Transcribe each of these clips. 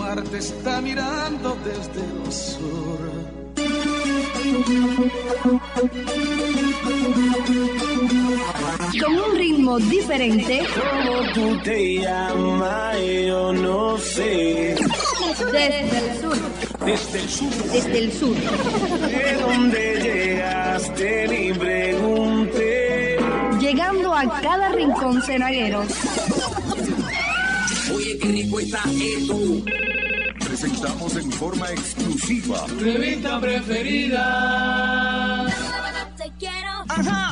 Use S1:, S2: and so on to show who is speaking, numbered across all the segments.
S1: mar te está mirando desde el sur.
S2: Con un ritmo diferente.
S3: ¿Cómo tú te llamas? Yo no sé.
S2: Desde el sur.
S3: Desde el sur.
S2: Desde el sur.
S3: ¿De dónde llegaste? Ni pregunté.
S2: Llegando a cada rincón cenaguero.
S4: Oye, qué rico está esto.
S5: Presentamos en forma exclusiva
S1: Revista preferida.
S6: Te quiero.
S3: Ajá.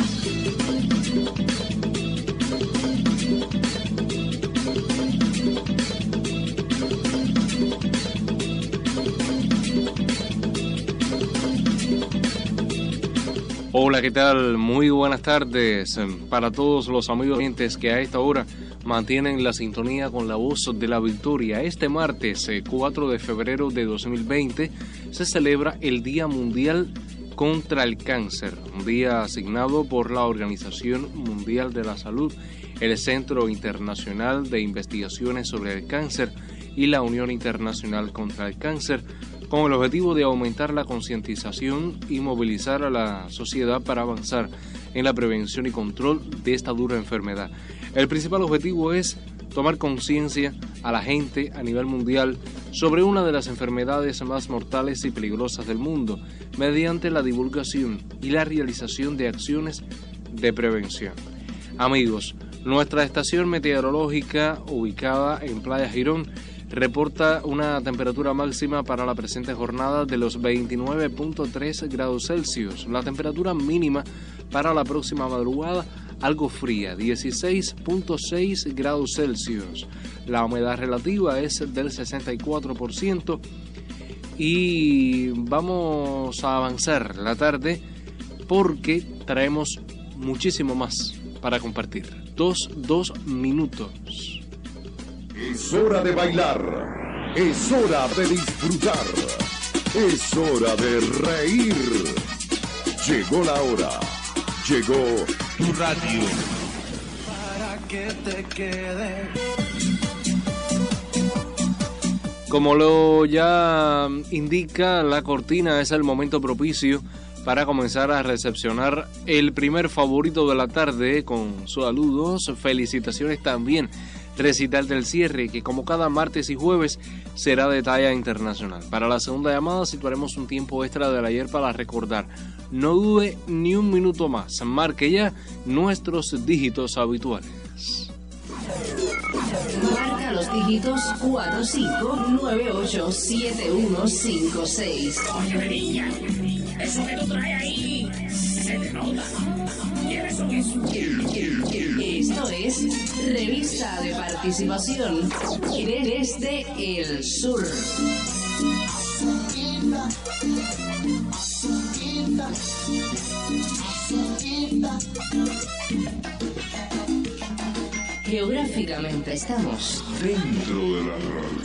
S7: Hola, ¿qué tal? Muy buenas tardes para todos los amigos oyentes que a esta hora mantienen la sintonía con la voz de la victoria. Este martes 4 de febrero de 2020 se celebra el Día Mundial contra el Cáncer, un día asignado por la Organización Mundial de la Salud, el Centro Internacional de Investigaciones sobre el Cáncer y la Unión Internacional contra el Cáncer, con el objetivo de aumentar la concientización y movilizar a la sociedad para avanzar en la prevención y control de esta dura enfermedad. El principal objetivo es tomar conciencia a la gente a nivel mundial sobre una de las enfermedades más mortales y peligrosas del mundo, mediante la divulgación y la realización de acciones de prevención. Amigos, nuestra estación meteorológica ubicada en Playa Girón reporta una temperatura máxima para la presente jornada de los 29.3 grados Celsius. La temperatura mínima para la próxima madrugada algo fría, 16.6 grados Celsius. La humedad relativa es del 64% y vamos a avanzar la tarde porque traemos muchísimo más para compartir. Dos minutos.
S5: Es hora de bailar, es hora de disfrutar, es hora de reír. Llegó la hora, llegó tu radio.
S1: Para que te quede.
S7: Como lo ya indica la cortina, es el momento propicio para comenzar a recepcionar el primer favorito de la tarde con saludos, felicitaciones también. Recital del cierre, que como cada martes y jueves será de talla internacional. Para la segunda llamada situaremos un tiempo extra del ayer para recordar. No dude ni un minuto más. Marque ya nuestros dígitos habituales.
S8: Marca los dígitos 45987156.
S4: Oye, niña, eso que tú traes ahí se te nota. ¿Quiénes son esos?
S8: Esto es Revista de Participación desde el Sur. Geográficamente estamos
S5: Dentro de la radio.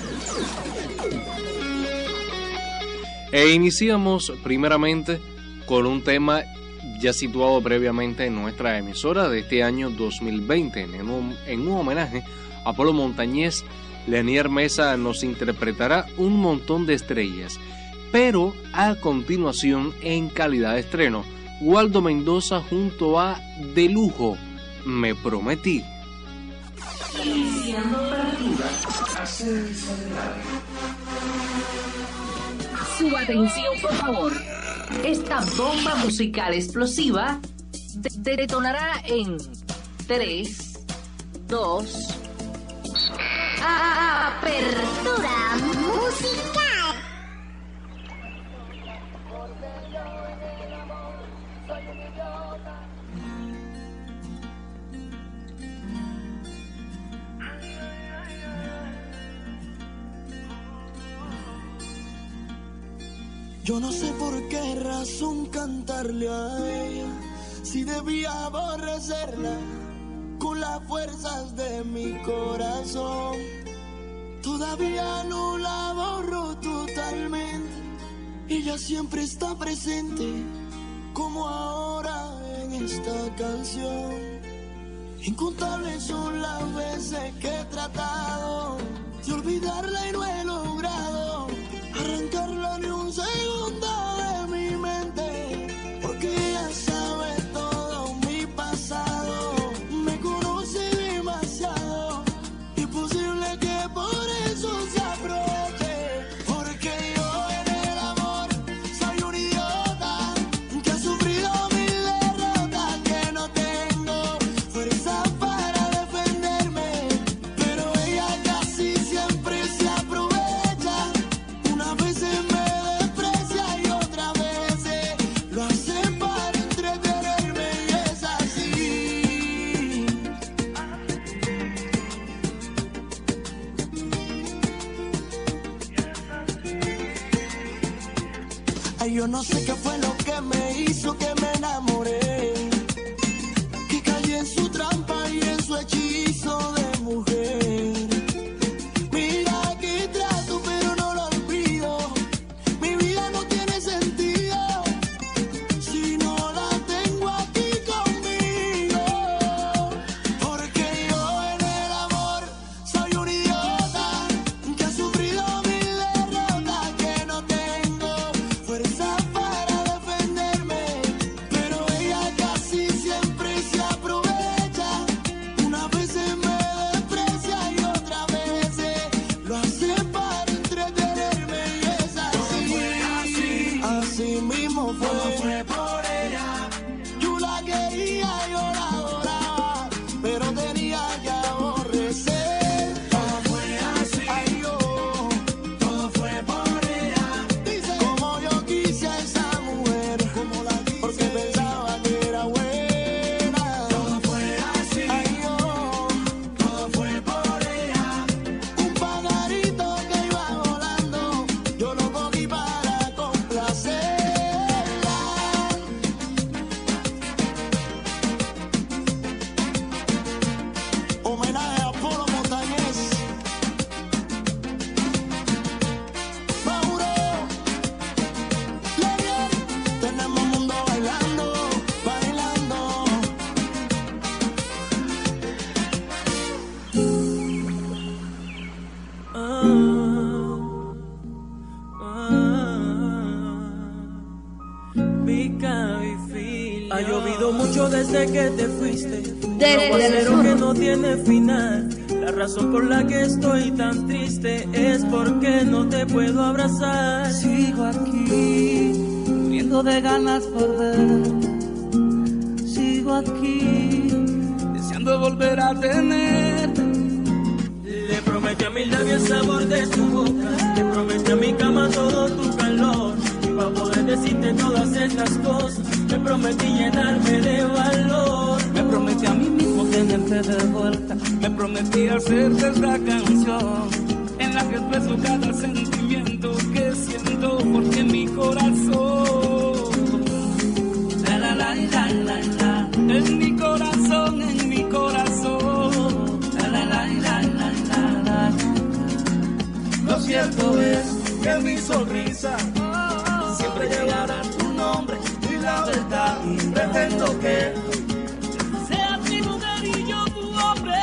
S7: E iniciamos primeramente con un tema ya situado previamente en nuestra emisora de este año 2020. En un homenaje a Polo Montañés, Lenier Mesa nos interpretará Un montón de estrellas. Pero a continuación, en calidad de estreno, Waldo Mendoza junto a De Lujo, Me Prometí.
S8: Iniciando partida. Su atención, por favor. Esta bomba musical explosiva detonará en 3, 2...
S6: Apertura musical.
S9: Yo no sé por qué razón cantarle a ella, si debía aborrecerla con las fuerzas de mi corazón. Todavía no la borro totalmente, ella siempre está presente, como ahora en esta canción. Incontables son las veces que he tratado de olvidarla y no he logrado arrancarla ni un segundo de mi mente, porque ella sabe todo mi pasado, me conoce demasiado, imposible que por eso se aproveche, porque yo en el amor soy un idiota que ha sufrido mil derrotas, que no tengo fuerza para defenderme, pero ella casi siempre se aprovecha, unas veces me desprecia y otras veces lo hace para entretenerme y es así. Ay, yo no sé qué fue lo que me hizo que me enamoré, que caí en su trampa y en su hechizo de mujer. Mira que trato pero no lo olvido, mi vida no tiene sentido si no la tengo aquí conmigo, porque yo en el amor soy un idiota que ha sufrido mil derrotas, que no tengo fuerza para defenderme, pero ella casi siempre se aprovecha, unas veces me desprecia y otras veces lo hace para entretenerme y es así, así mismo fue por ella, yo la quería, yo la adoraba, pero tenía que aborrecer, todo fue así, ay yo, todo fue por ella, dice, como yo quise a esa mujer, como la quise, porque pensaba que era buena, todo fue así, ay yo, todo fue por ella, un pajarito que iba volando, yo lo cogí para complacerla. Homenaje a Polo Montañez, Mauro, Lerier, tenemos mundo bailando, bailando.
S10: Ha llovido mucho desde que te fuiste,
S2: Desde el
S10: aguacero
S2: sur.
S10: que no tiene final. La razón por la que estoy tan triste es porque no te puedo abrazar.
S11: Sigo aquí, muriendo de ganas por ver. Sigo aquí, deseando volver a tenerte.
S10: Le prometí a mis labios el sabor de tu boca, le prometí a mi cama todo tu calor, y para poder decirte todas estas cosas, me prometí llenarme de valor.
S11: Me prometí a mí mismo tenerte de vuelta. Me prometí hacerte esta canción en la que expreso cada sentimiento que siento porque mi corazón. La la la la la la. En mi corazón, en mi corazón. La la la la la la la.
S9: Lo cierto es que mi sonrisa siempre llevará tu nombre y la verdad pretendo que
S10: seas mi mujer y yo tu hombre.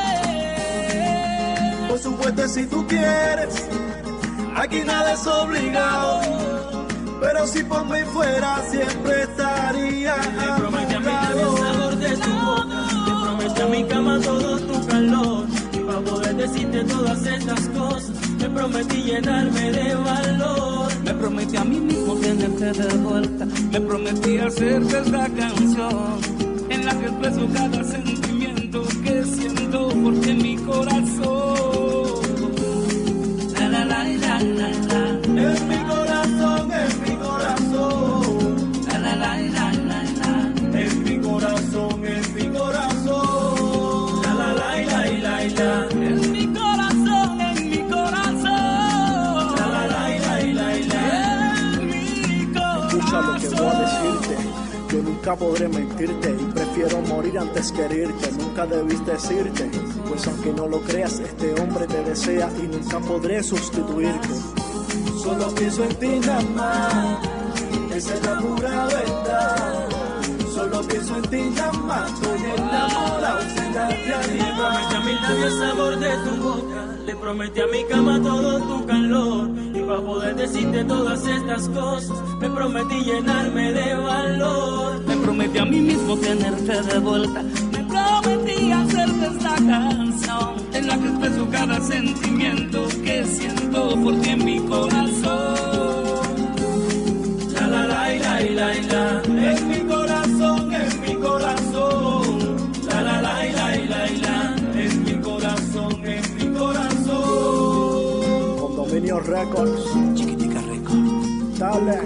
S9: por supuesto si tú quieres, aquí nada es obligado, pero si por mí fuera siempre estaría
S10: Le
S9: a
S10: prometí a
S9: tu
S10: mi labio
S9: lado.
S10: el sabor de tu boca, le prometí a mi cama todo tu calor, y para poder decirte todas estas cosas, me prometí llenarme de valor.
S11: Me prometí a mí mismo tenerte de vuelta. Me prometí hacerte esta canción en la que expreso cada sentimiento que siento porque mi corazón. La la la la la la.
S9: En mi corazón, en mi corazón.
S11: La la la la la la.
S9: En mi corazón, en mi corazón.
S10: La la la la la la.
S11: En mi corazón, en mi corazón.
S10: La la la la la la.
S11: En mi corazón.
S12: Escucha lo que voy a decirte. Yo nunca podré mentirte y prefiero morir antes que herirte. Nunca debiste decirte, pues aunque no lo creas, este hombre te desea y nunca podré sustituirte.
S9: Solo pienso en ti nada más, esa es la pura verdad. Solo pienso en ti nada más, estoy enamorado.
S10: estate arriba. Le prometí a mis labios el sabor de tu boca, le prometí a mi cama todo tu calor. Y para poder decirte todas estas cosas, me prometí llenarme de valor.
S11: Me prometí a mí mismo tenerte de vuelta. Me prometí hacerte esta canción en la que expreso cada sentimiento que siento por ti en mi corazón.
S10: La la la la la la, en mi corazón, en mi corazón. La la la la la la, en mi corazón, en mi corazón.
S12: Condominio Records,
S13: Chiquitica Records.
S12: dale,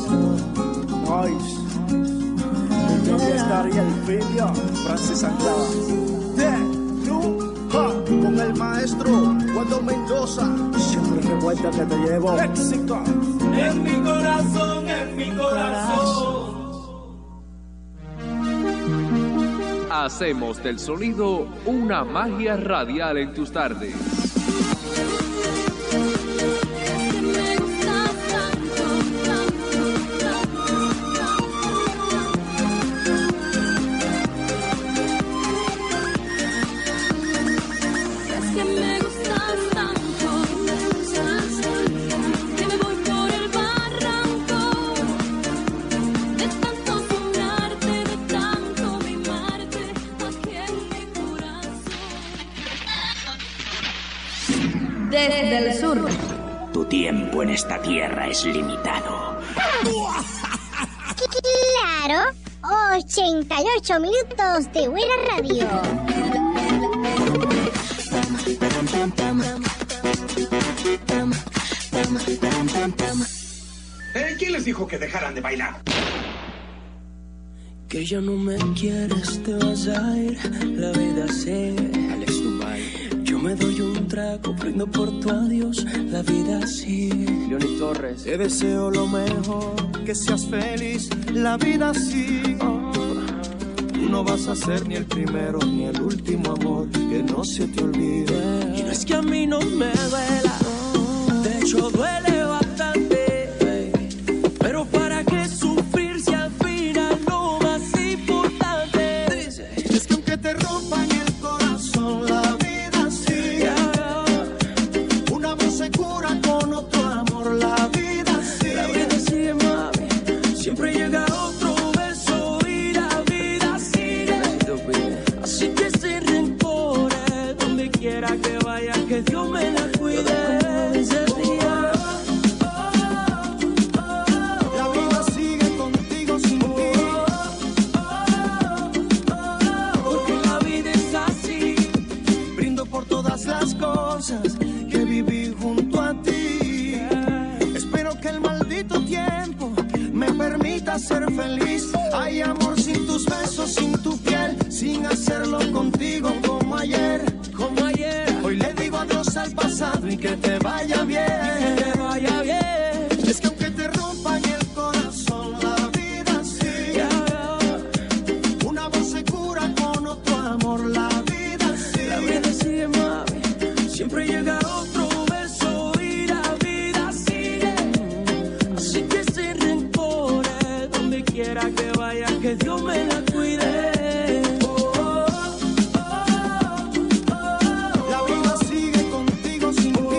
S12: nice. Y también estaría el video, Francis Anglada. Con el maestro Waldo Mendoza. Siempre revuelta que te llevo. Éxito.
S10: En mi corazón, en mi corazón.
S14: Hacemos del sonido una magia radial en tus tardes.
S2: Desde el sur.
S4: Tu tiempo en esta tierra es limitado.
S6: Claro, 88 minutos de buena radio.
S15: ¿Quién les dijo que dejaran de bailar?
S10: Que ya no me quieres, te vas a ir, la vida sigue. Alex Dubai. Yo me doy un trago, brindo por tu adiós, la vida sigue.
S1: Leoni Torres. Te deseo lo mejor, que seas feliz, la vida sigue. Tú no vas a ser ni el primero ni el último amor, que no se te olvide.
S10: Y no es que a mí no me duela, de hecho duele bastante, pero para qué sufrir si al final lo más importante
S1: es que aunque te rompan el corazón, la vida sigue. Un amor se cura con otro amor, la vida sigue.
S10: La vida sigue, mami, siempre llega otro beso y la vida sigue. Así que sin rencores, donde quiera que vaya, que Dios me la cuide.
S1: La vida sigue contigo sin ti.
S10: Porque la vida es así.
S1: Brindo por todas las cosas que viví junto a ti. Espero que el maldito tiempo me permita ser feliz. Hay amor sin tus besos, sin tu piel, sin hacerlo contigo como ayer.
S10: Como ayer.
S1: Hoy le digo adiós al pasado y que te vaya bien.
S10: Que te vaya bien.
S1: Es que aunque te rompan el corazón, la vida sigue. Un amor se cura con otro amor, la vida sigue.
S10: La vida sigue, mami, siempre llega otro beso y la vida sigue. Así que sin rencores, donde quiera que vaya, que Dios me la cuide.
S1: La vida sigue contigo sin ti.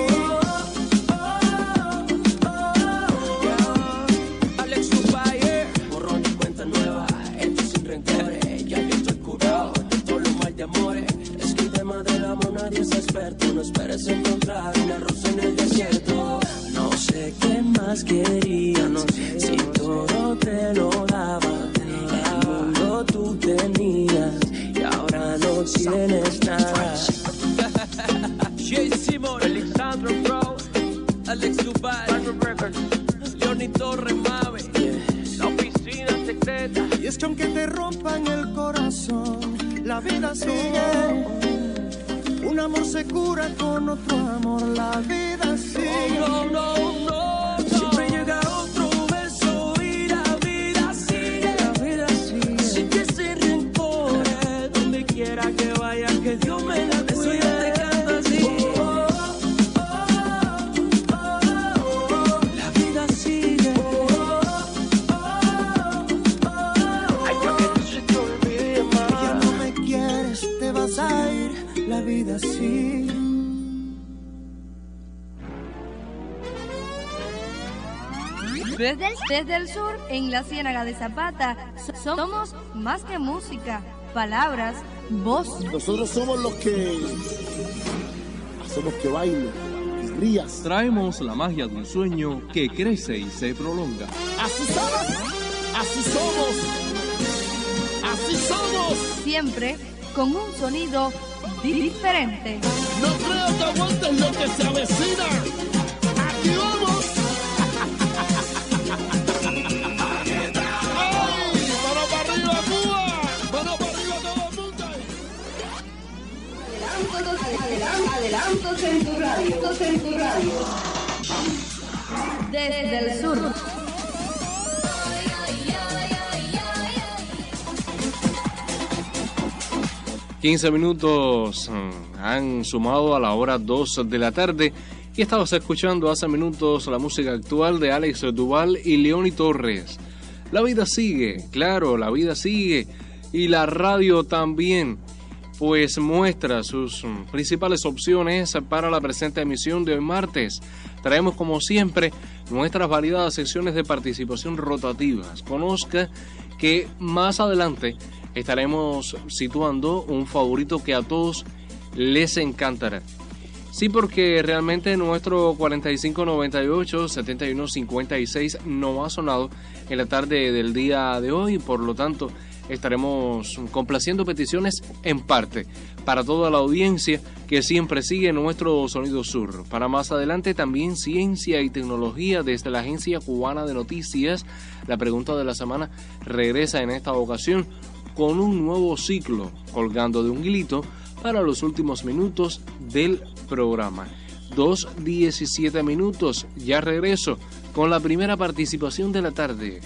S10: Alex Dubai, borrón y cuenta nueva, esto sin rencores, ya que estoy curado de todos los mal de amores. Es que el tema del amor nadie es experto, no esperes encontrar una rosa en el desierto. No sé qué más quería, no sé si todo te lo daba. El mundo tú tenías y ahora no tienes nada. Jay Simon, Alexandro Pro, Alex Dubai, Leoni Torres, Mave, la oficina secreta.
S1: Y es que aunque te rompan el corazón, la vida sigue. Un amor se cura con otro amor, la vida sigue.
S10: No, no, no, no. Siempre llega otro beso y la vida sigue. La vida sigue. Así que sin rencores, donde quiera que vaya, que Dios me la cuide. Yo te canto así. La vida sigue. Ay, yo que tú se te olvide,
S1: Ya no me quieres, te vas vida sigue.
S2: Desde el sur, en la Ciénaga de Zapata, somos más que música, palabras, voz.
S16: Nosotros somos los que hacemos que baile y rías.
S14: Traemos la magia de un sueño que crece y se prolonga.
S16: Así somos, así somos, así somos.
S2: Siempre con un sonido diferente.
S16: No creo que aguantes lo que se avecina. Aquí vamos.
S8: Adelantos en tu radio.
S2: Desde el sur.
S7: ...15 minutos han sumado a la hora 2 de la tarde... ...y estabas escuchando hace minutos la música actual de Alex Duval y Leoni Torres. La vida sigue, claro, la vida sigue... ...y la radio también... pues muestra sus principales opciones para la presente emisión de hoy martes. Traemos como siempre nuestras variadas secciones de participación rotativas. Conozca que más adelante estaremos situando un favorito que a todos les encantará. Sí, porque realmente nuestro 4598-7156 no ha sonado en la tarde del día de hoy, por lo tanto estaremos complaciendo peticiones en parte para toda la audiencia que siempre sigue nuestro Sonido Sur. Para más adelante también ciencia y tecnología desde la Agencia Cubana de Noticias. La pregunta de la semana regresa en esta ocasión con un nuevo ciclo, colgando de un hilito para los últimos minutos del programa. 2:17 minutos, ya regreso con la primera participación de la tarde.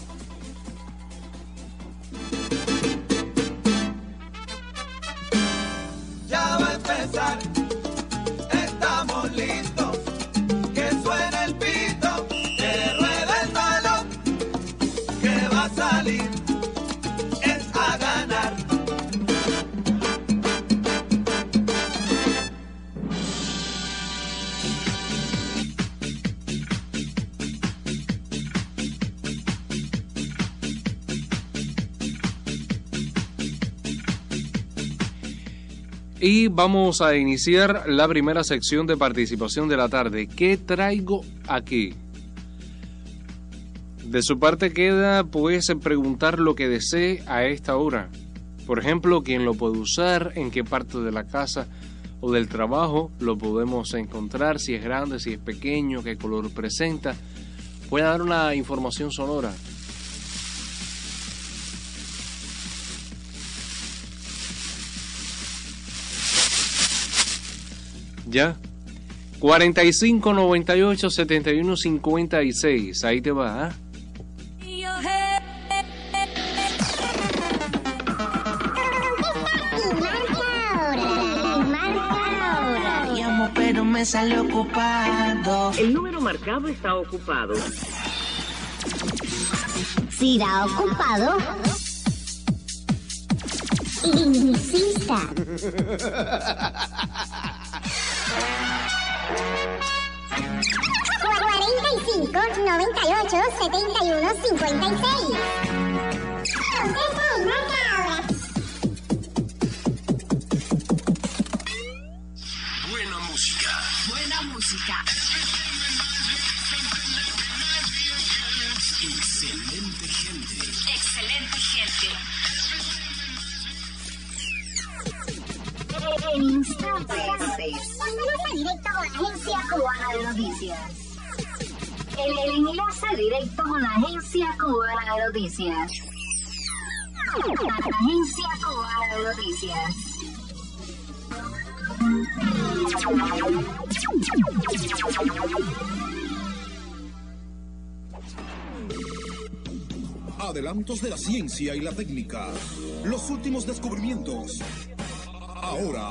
S1: Estamos listos, que suene el pito, que ruede el balón, que va a salir, es a ganar.
S7: Y vamos a iniciar la primera sección de participación de la tarde. ¿Qué traigo aquí? De su parte queda pues preguntar lo que desee a esta hora. Por ejemplo, quién lo puede usar, en qué parte de la casa o del trabajo lo podemos encontrar, si es grande, si es pequeño, qué color presenta. Puede dar una información sonora. Ya, 45 98 71 56, ahí te va, ¿eh?
S1: Llamo pero me sale ocupado.
S8: El número marcado está ocupado.
S6: Si da ocupado, insista. 98 71 56. Contesta y marca ahora.
S1: Buena música.
S8: Buena música.
S1: Excelente gente.
S8: Excelente gente.
S6: En instantes. Enlace directo con la Agencia Cubana de Noticias. El enlace directo con la Agencia Cubana de Noticias. Agencia Cubana de Noticias.
S17: Adelantos de la ciencia y la técnica. Los últimos descubrimientos. Ahora.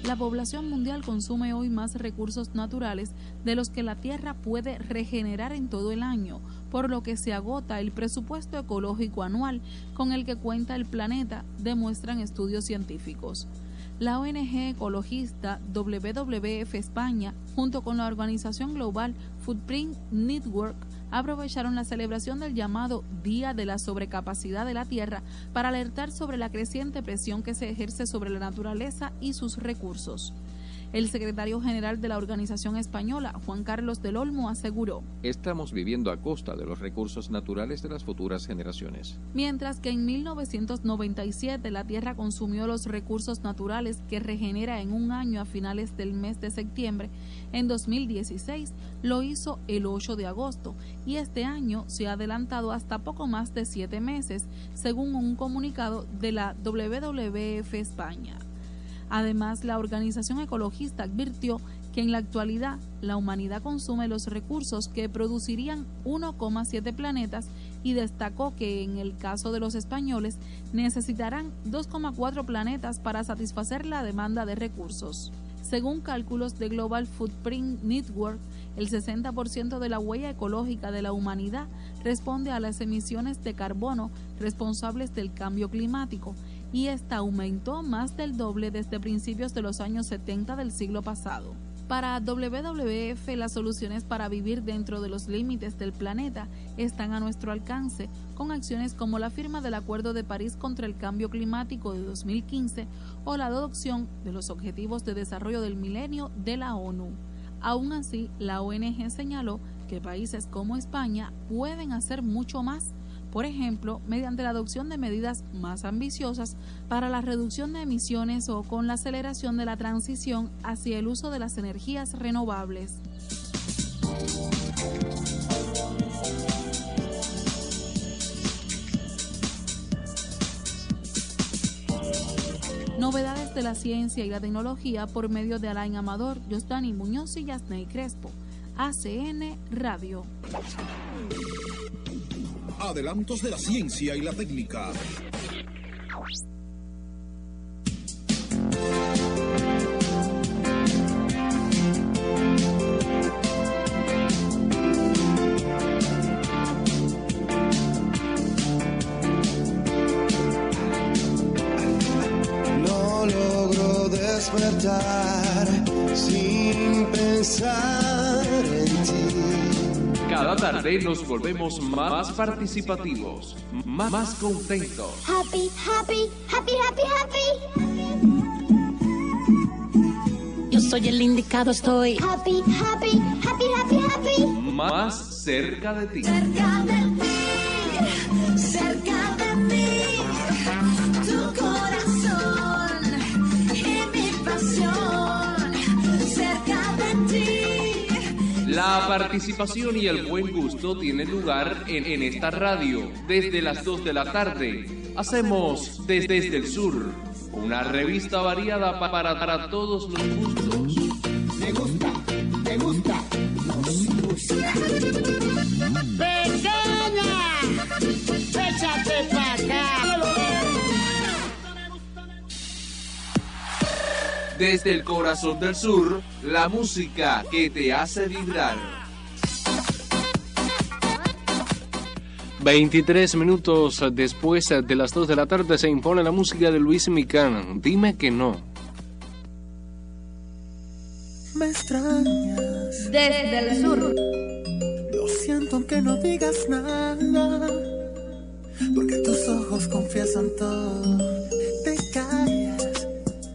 S18: La población mundial consume hoy más recursos naturales de los que la Tierra puede regenerar en todo el año, por lo que se agota el presupuesto ecológico anual con el que cuenta el planeta, demuestran estudios científicos. La ONG ecologista WWF España, junto con la organización global Footprint Network, aprovecharon la celebración del llamado Día de la Sobrecapacidad de la Tierra para alertar sobre la creciente presión que se ejerce sobre la naturaleza y sus recursos. El secretario general de la organización española, Juan Carlos del Olmo, aseguró:
S19: estamos viviendo a costa de los recursos naturales de las futuras generaciones.
S18: Mientras que en 1997 la Tierra consumió los recursos naturales que regenera en un año a finales del mes de septiembre, en 2016 lo hizo el 8 de agosto y este año se ha adelantado hasta poco más de 7 meses, según un comunicado de la WWF España. Además, la organización ecologista advirtió que en la actualidad la humanidad consume los recursos que producirían 1,7 planetas y destacó que en el caso de los españoles necesitarán 2,4 planetas para satisfacer la demanda de recursos. Según cálculos de Global Footprint Network, el 60% de la huella ecológica de la humanidad responde a las emisiones de carbono responsables del cambio climático, y esta aumentó más del doble desde principios de los años 70 del siglo pasado. Para WWF, las soluciones para vivir dentro de los límites del planeta están a nuestro alcance, con acciones como la firma del Acuerdo de París contra el Cambio Climático de 2015 o la adopción de los Objetivos de Desarrollo del Milenio de la ONU. Aún así, la ONG señaló que países como España pueden hacer mucho más, por ejemplo, mediante la adopción de medidas más ambiciosas para la reducción de emisiones o con la aceleración de la transición hacia el uso de las energías renovables. Novedades de la ciencia y la tecnología por medio de Alain Amador, Josdani Muñoz y Yasney Crespo. ACN Radio.
S17: Adelantos de la ciencia y la técnica.
S1: No logro despertar sin pensar en ti.
S14: Cada tarde nos volvemos más participativos, más contentos.
S20: Happy, happy, happy, happy, happy. Yo soy el indicado, estoy happy, happy, happy, happy, happy.
S14: Más cerca de ti.
S20: Cerca de ti, cerca de mí. Tu corazón y mi pasión. Cerca de ti.
S14: La participación y el buen gusto tienen lugar en esta radio. Desde las 2 de la tarde hacemos Desde el Sur, una revista variada para todos los gustos.
S1: Me gusta, me gusta, nos gusta.
S20: ¡Pequeña! ¡Échate pa' acá!
S14: Desde el corazón del sur, la música que te hace vibrar.
S7: 23 minutos después de las 2 de la tarde se impone la música de Luis Micán. Dime que no.
S9: Me extrañas.
S2: Desde el sur.
S9: Lo siento aunque no digas nada, porque tus ojos confiesan todo. Te callas.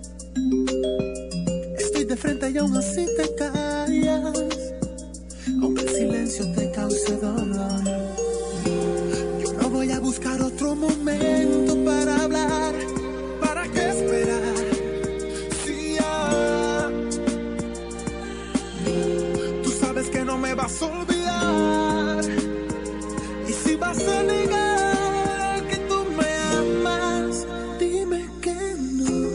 S9: Estoy de frente y aún así te callas, aunque el silencio te cause dolor. Yo no voy a buscar otro momento para hablar. ¿Para qué esperar? Si ya tú sabes que no me vas a olvidar, y si vas a negar que tú me amas, dime que no.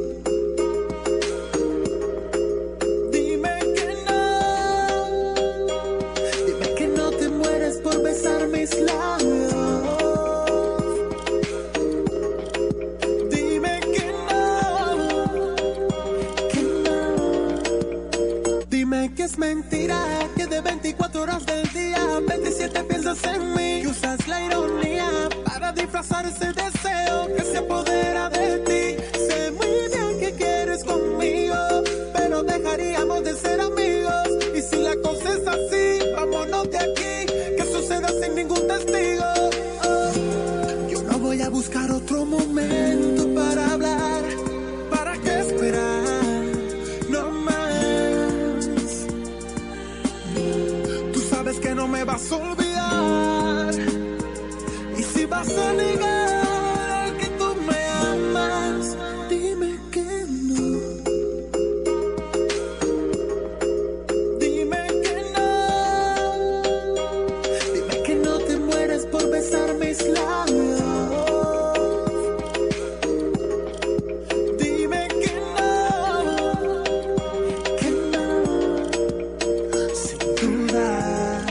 S9: Dime que no. Dime que no te mueres por besar mis labios. Dime que no. Que piensas en mí, que usas la ironía para disfrazar ese deseo que se apodera de ti. Sé muy bien que quieres conmigo, pero dejaríamos de ser amigos. Y si la cosa es así, vámonos de aquí, que suceda sin ningún testigo. Yo no voy a buscar otro momento para hablar. ¿Para qué esperar? No más. Tú sabes que no me vas a olvidar. Y si vas a negar que tú me amas, dime que no. Dime que no. Dime que no te mueres por besar mis labios. Dime que no. Que no. Sin dudar,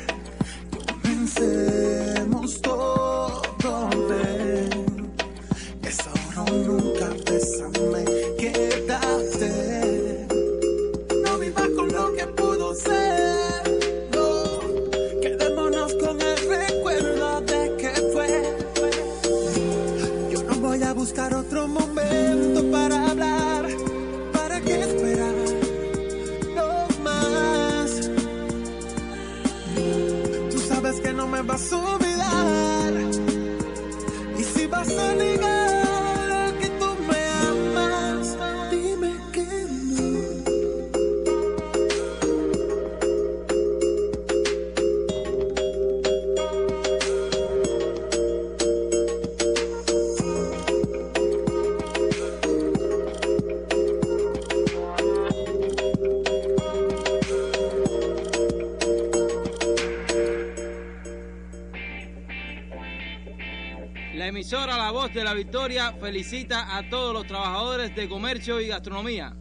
S9: comencemos todo, ven. Es ahora o nunca, bésame, quédate. No vivas con lo que pudo ser, no. Quedémonos con el recuerdo de que fue. Yo no voy a buscar otro momento para hablar. ¿Para qué esperar? No más. Tú sabes que no me vas a olvidar. Y si vas a negar que tú me amas, dime que no.
S21: La emisora La Voz de la Victoria felicita a todos los trabajadores de comercio y gastronomía.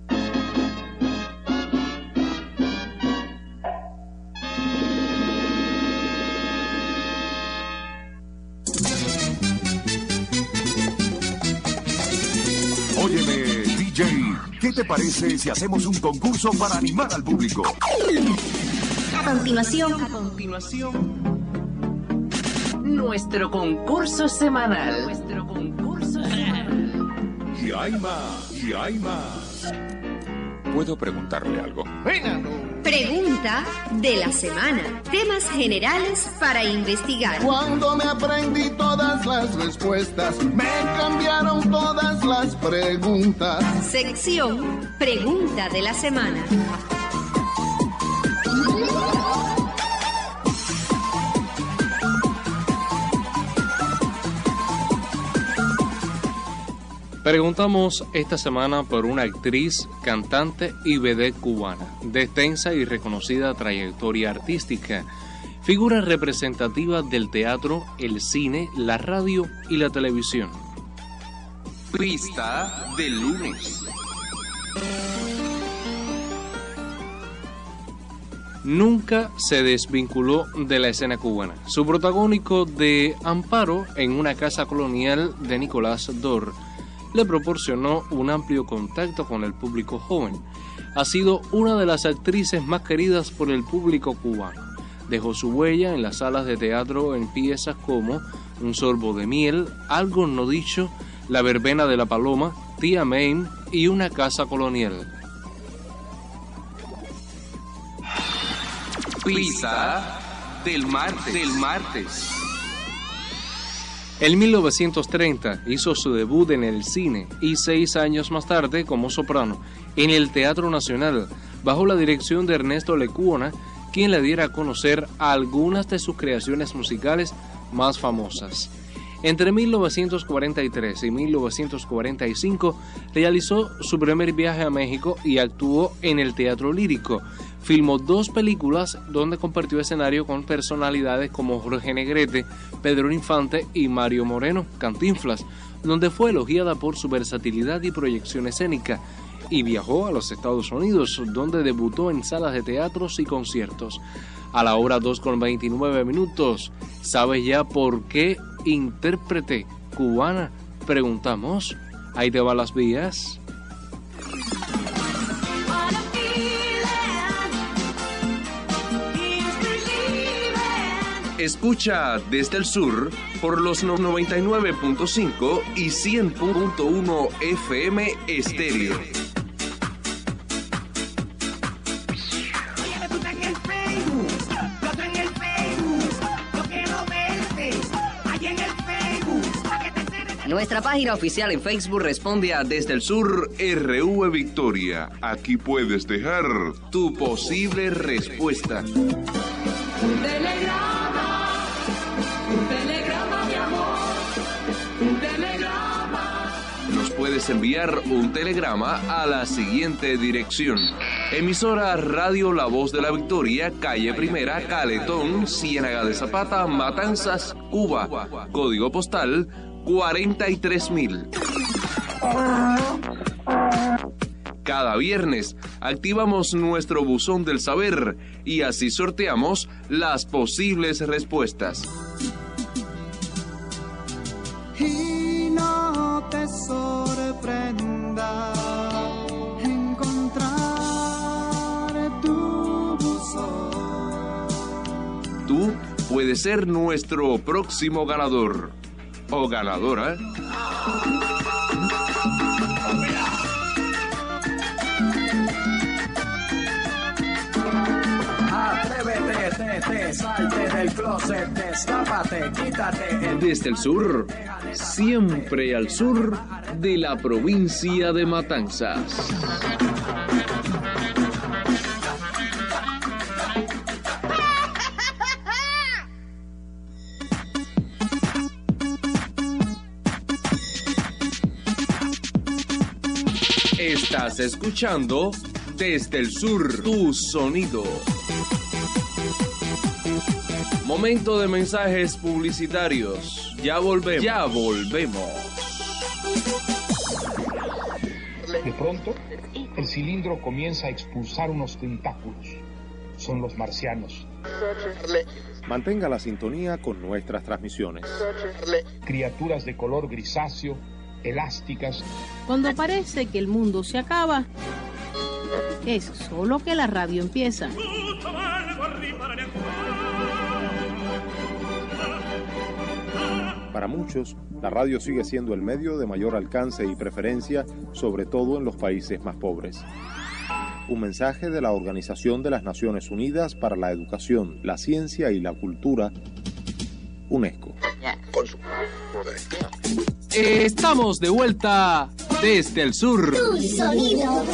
S5: Óyeme, DJ, ¿qué te parece si hacemos un concurso para animar al público?
S8: A continuación, nuestro concurso semanal.
S5: Y hay más, y hay más.
S19: ¿Puedo preguntarle algo?
S2: Pregunta de la semana. Temas generales para investigar.
S16: Cuando me aprendí todas las respuestas, me cambiaron todas las preguntas.
S2: Sección Pregunta de la semana.
S7: Preguntamos esta semana por una actriz, cantante y vedette cubana, de extensa y reconocida trayectoria artística, figura representativa del teatro, el cine, la radio y la televisión.
S14: Pista del lunes.
S7: Nunca se desvinculó de la escena cubana. Su protagónico de Amparo en una casa colonial de Nicolás Dor le proporcionó un amplio contacto con el público joven. Ha sido una de las actrices más queridas por el público cubano. Dejó su huella en las salas de teatro en piezas como Un sorbo de miel, Algo no dicho, La verbena de la paloma, Tía Mame y Una casa colonial.
S14: Pista del martes.
S7: En 1930 hizo su debut en el cine y 6 años más tarde como soprano en el Teatro Nacional, bajo la dirección de Ernesto Lecuona, quien le diera a conocer algunas de sus creaciones musicales más famosas. Entre 1943 y 1945 realizó su primer viaje a México y actuó en el Teatro Lírico. Filmó 2 películas donde compartió escenario con personalidades como Jorge Negrete, Pedro Infante y Mario Moreno, Cantinflas, donde fue elogiada por su versatilidad y proyección escénica, y viajó a los Estados Unidos, donde debutó en salas de teatros y conciertos. A la hora 2:29, ¿sabes ya por qué intérprete cubana? Preguntamos. Ahí te van las vías.
S14: Escucha Desde el Sur por los 99.5 y 100.1 FM estéreo.
S3: Nuestra página oficial en Facebook responde a Desde el Sur
S14: RV Victoria. Aquí puedes dejar tu posible respuesta.
S1: Un telegrama, mi amor, un telegrama.
S14: Nos puedes enviar un telegrama a la siguiente dirección: emisora Radio La Voz de la Victoria, calle Primera, Caletón, Ciénaga de Zapata, Matanzas, Cuba. Código postal 43,000. Cada viernes activamos nuestro buzón del saber y así sorteamos las posibles respuestas.
S1: Y no te sorprenda encontrar tu buzón.
S14: Tú puedes ser nuestro próximo ganador o ganadora.
S22: Atrévete, salte del closet, escápate, quítate.
S14: Desde el sur, siempre al sur de la provincia de Matanzas. Estás escuchando Desde el Sur, tu sonido. Momento de mensajes publicitarios. Ya volvemos.
S23: De pronto, el cilindro comienza a expulsar unos tentáculos. Son los marcianos.
S24: Mantenga la sintonía con nuestras transmisiones.
S23: Criaturas de color grisáceo, elásticas.
S25: Cuando parece que el mundo se acaba, es solo que la radio empieza.
S24: Para muchos, la radio sigue siendo el medio de mayor alcance y preferencia, sobre todo en los países más pobres. Un mensaje de la Organización de las Naciones Unidas para la Educación, la Ciencia y la Cultura, UNESCO.
S14: Estamos de vuelta desde el sur.
S1: Tu sonido.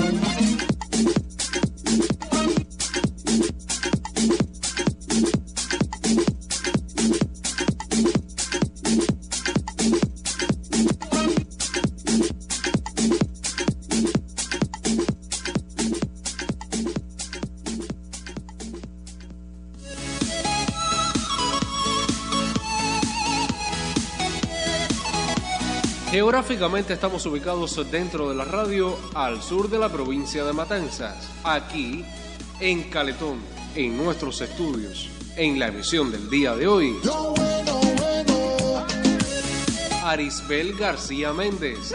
S7: Geográficamente estamos ubicados dentro de la radio al sur de la provincia de Matanzas, aquí en Caletón, en nuestros estudios, en la emisión del día de hoy. Arisbel García Méndez,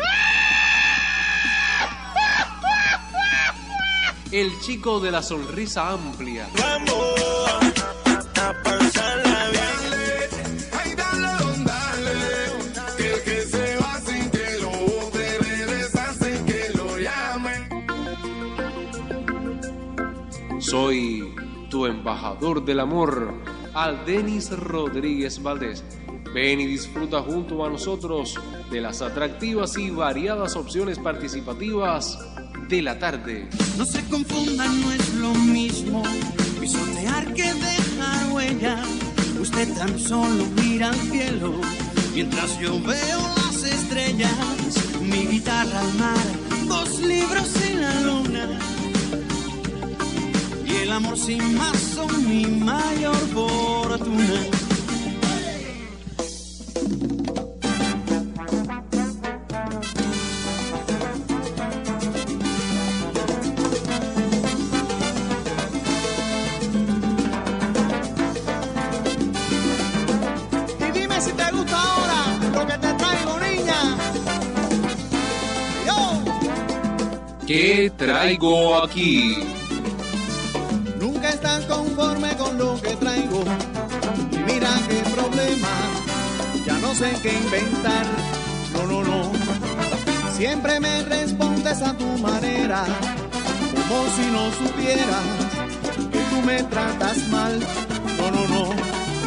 S7: el chico de la sonrisa amplia. Soy tu embajador del amor, Aldenis Rodríguez Valdés. Ven y disfruta junto a nosotros de las atractivas y variadas opciones participativas de la tarde.
S1: No se confundan, no es lo mismo pisotear que dejar huella. Usted tan solo mira al cielo mientras yo veo las estrellas. Mi guitarra al mar, 2 libros en la luna. Y el amor sin más son mi mayor fortuna. Y dime si te gusta ahora lo que te traigo, niña. Yo.
S14: ¿Qué traigo aquí?
S1: Nunca están conforme con lo que traigo. Y mira que que inventar. No, no, no. Siempre me respondes a tu manera, como si no supieras que tú me tratas mal. No, no, no.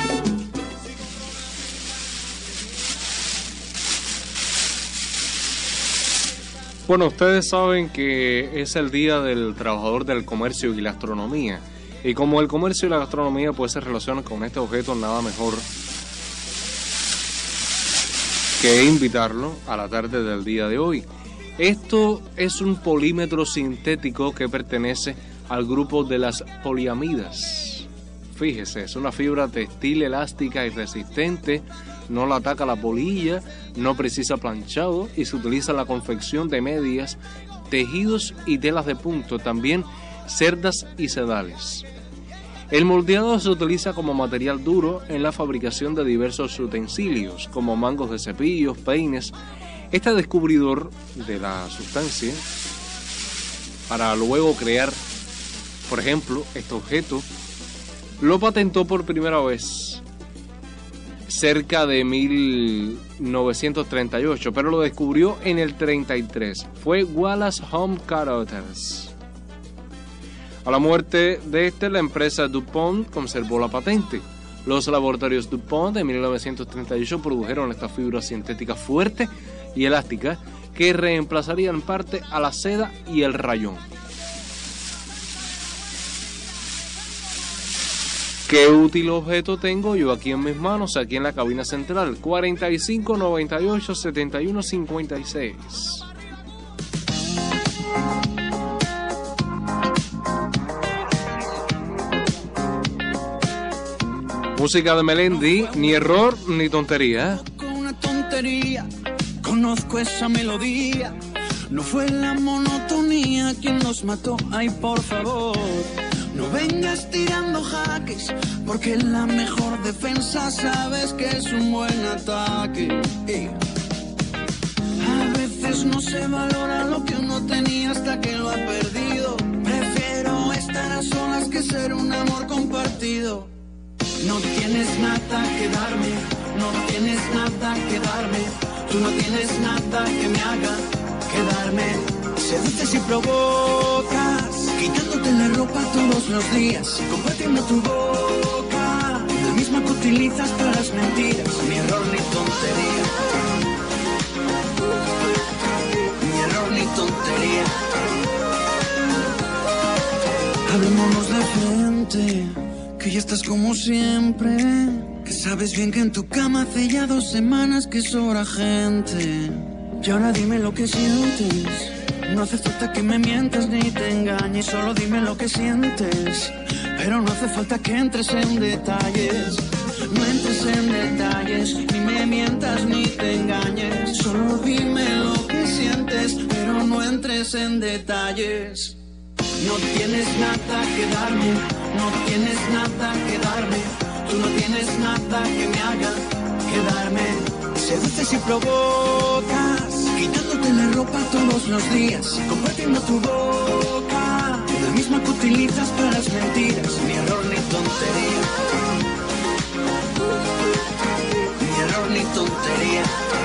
S7: Bueno, ustedes saben que es el Día del Trabajador del Comercio y la Gastronomía. Y como el comercio y la gastronomía pues se relacionan con este objeto, nada mejor que invitarlo a la tarde del día de hoy. Esto es un polímetro sintético que pertenece al grupo de las poliamidas. Fíjese, es una fibra textil elástica y resistente, no la ataca la polilla, no precisa planchado y se utiliza en la confección de medias, tejidos y telas de punto, también cerdas y sedales. El moldeado se utiliza como material duro en la fabricación de diversos utensilios, como mangos de cepillos, peines. Este descubridor de la sustancia, para luego crear, por ejemplo, este objeto, lo patentó por primera vez cerca de 1938, pero lo descubrió en el 33. Fue Wallace Home Carothers. A la muerte de la empresa DuPont conservó la patente. Los laboratorios DuPont de 1938 produjeron esta fibra sintética fuerte y elástica que reemplazaría en parte a la seda y el rayón. Qué útil objeto tengo yo aquí en mis manos, aquí en la cabina central, 45 98 71 56. Música de Melendi, ni error ni tontería.
S1: Una tontería, conozco esa melodía. No fue la monotonía quien nos mató, ay por favor. No vengas tirando jaques, porque la mejor defensa sabes que es un buen ataque. A veces no se valora lo que uno tenía hasta que lo ha perdido. Prefiero estar a solas que ser un amor compartido. No tienes nada que darme, no tienes nada que darme. Tú no tienes nada que me haga quedarme. Seduces y provocas, quitándote la ropa todos los días, compartiendo tu boca, la misma que utilizas para las mentiras. Ni error ni tontería, ni error ni tontería. Hablémonos de frente, que ya estás como siempre, que sabes bien que en tu cama hace ya 2 semanas que sobra gente. Y ahora dime lo que sientes. No hace falta que me mientas ni te engañes, solo dime lo que sientes. Pero no hace falta que entres en detalles. No entres en detalles, ni me mientas ni te engañes. Solo dime lo que sientes, pero no entres en detalles. No tienes nada que darme, no tienes nada que darme. Tú no tienes nada que me haga quedarme. Seduces y provocas, quitándote la ropa todos los días, compartiendo tu boca, la misma que utilizas para las mentiras. Ni error ni tontería, ni error ni tontería.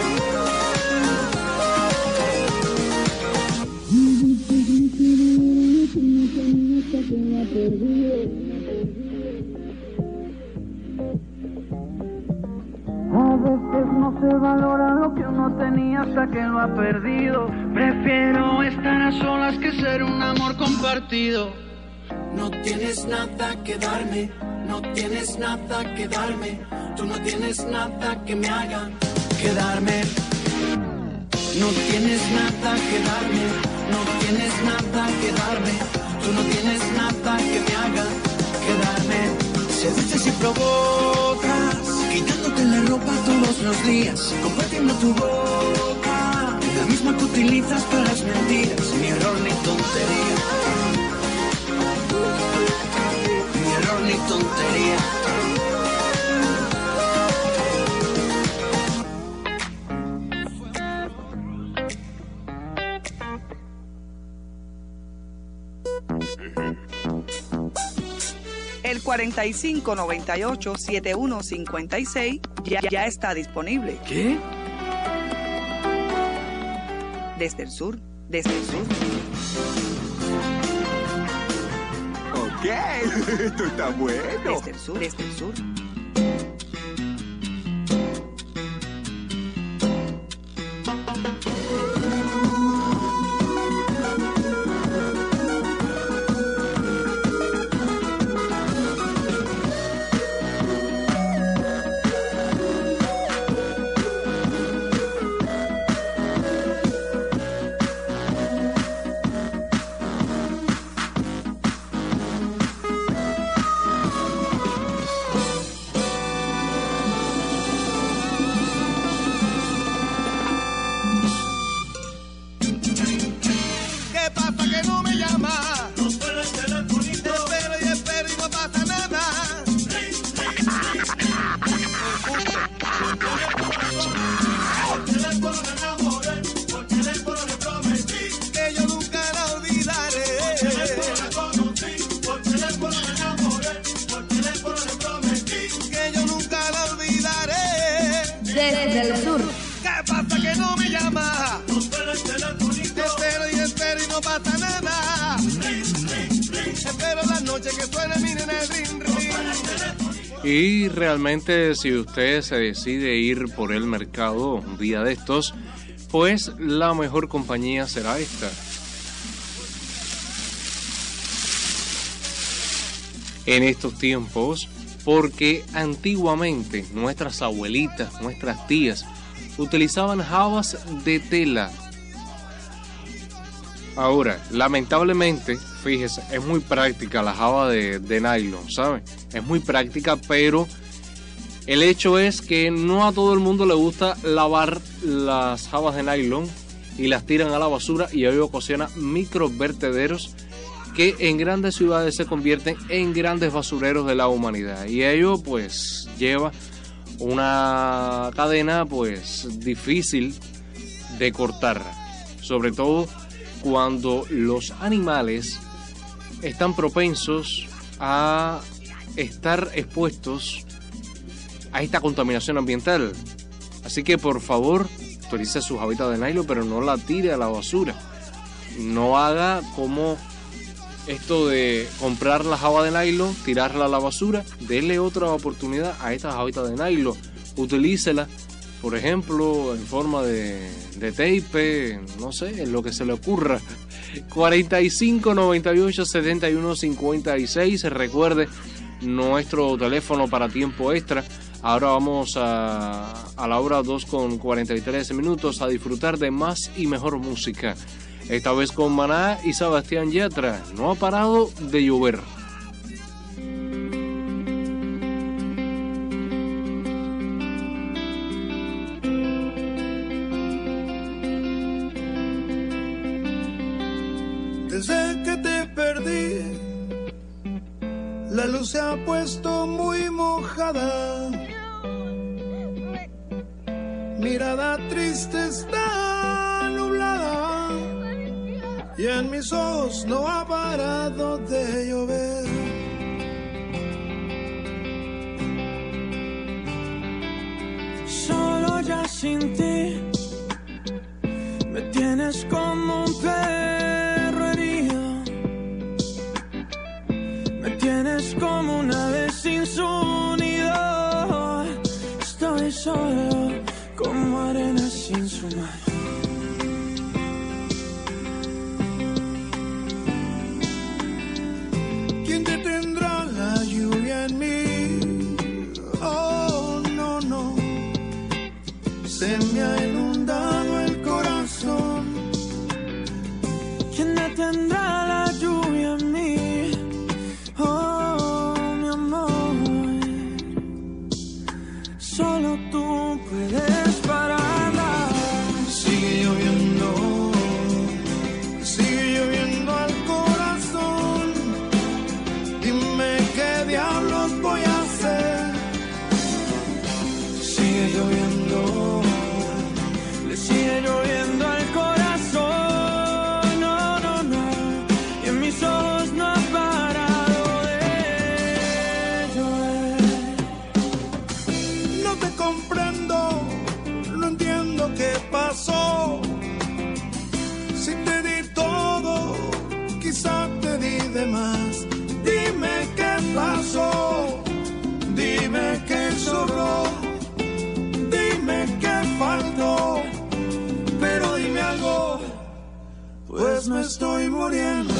S1: A veces no se valora lo que uno tenía hasta que lo ha perdido. Prefiero estar a solas que ser un amor compartido. No tienes nada que darme, no tienes nada que darme. Tú no tienes nada que me haga quedarme. No tienes nada que darme, no tienes nada que darme. Tú no tienes nada que me haga quedarme. Seduces y provocas, quitándote la ropa todos los días, compartiendo tu boca, la misma que utilizas para las mentiras. Ni error ni tontería, ni error ni tontería.
S4: El 4598-7156 ya está disponible.
S11: ¿Qué?
S4: Desde el sur.
S12: Ok, esto está bueno.
S4: Desde el sur.
S7: Y realmente si usted se decide ir por el mercado un día de estos, pues la mejor compañía será esta. En estos tiempos, porque antiguamente nuestras abuelitas, nuestras tías, utilizaban jabas de tela. Ahora, lamentablemente, fíjese, es muy práctica la java de nylon, ¿sabe? Es muy práctica, pero el hecho es que no a todo el mundo le gusta lavar las jabas de nylon y las tiran a la basura, y ello ocasiona microvertederos que en grandes ciudades se convierten en grandes basureros de la humanidad, y ello pues lleva una cadena pues difícil de cortar, sobre todo cuando los animales están propensos a estar expuestos a esta contaminación ambiental. Así que por favor, utilice su jabita de nylon, pero no la tire a la basura. No haga como esto de comprar la java de nylon, tirarla a la basura. Dele otra oportunidad a esta jabita de nylon. Utilícela, por ejemplo, en forma de tape, no sé, en lo que se le ocurra. 45 98 71 56. Recuerde nuestro teléfono para tiempo extra. Ahora vamos a la hora 2:43 a disfrutar de más y mejor música. Esta vez con Maná y Sebastián Yatra. No ha parado de llover.
S9: Desde que te perdí, la luz se ha puesto muy mojada. Mirada triste está nublada, y en mis ojos no ha parado de llover. Solo ya sin ti, me tienes como un perro herido, me tienes como una ave sin su nido. Estoy solo como arena sin su mar. ¿Quién detendrá la lluvia en mí? Oh, no, no. Se me ha inundado el corazón. ¿Quién detendrá la lluvia en mí? Oh, mi amor. Solo tú puedes pararla. Si
S1: lo que pasó. Si te di todo, quizá te di de más. Dime qué pasó, dime qué sobró, dime qué faltó, pero dime algo, pues me estoy muriendo.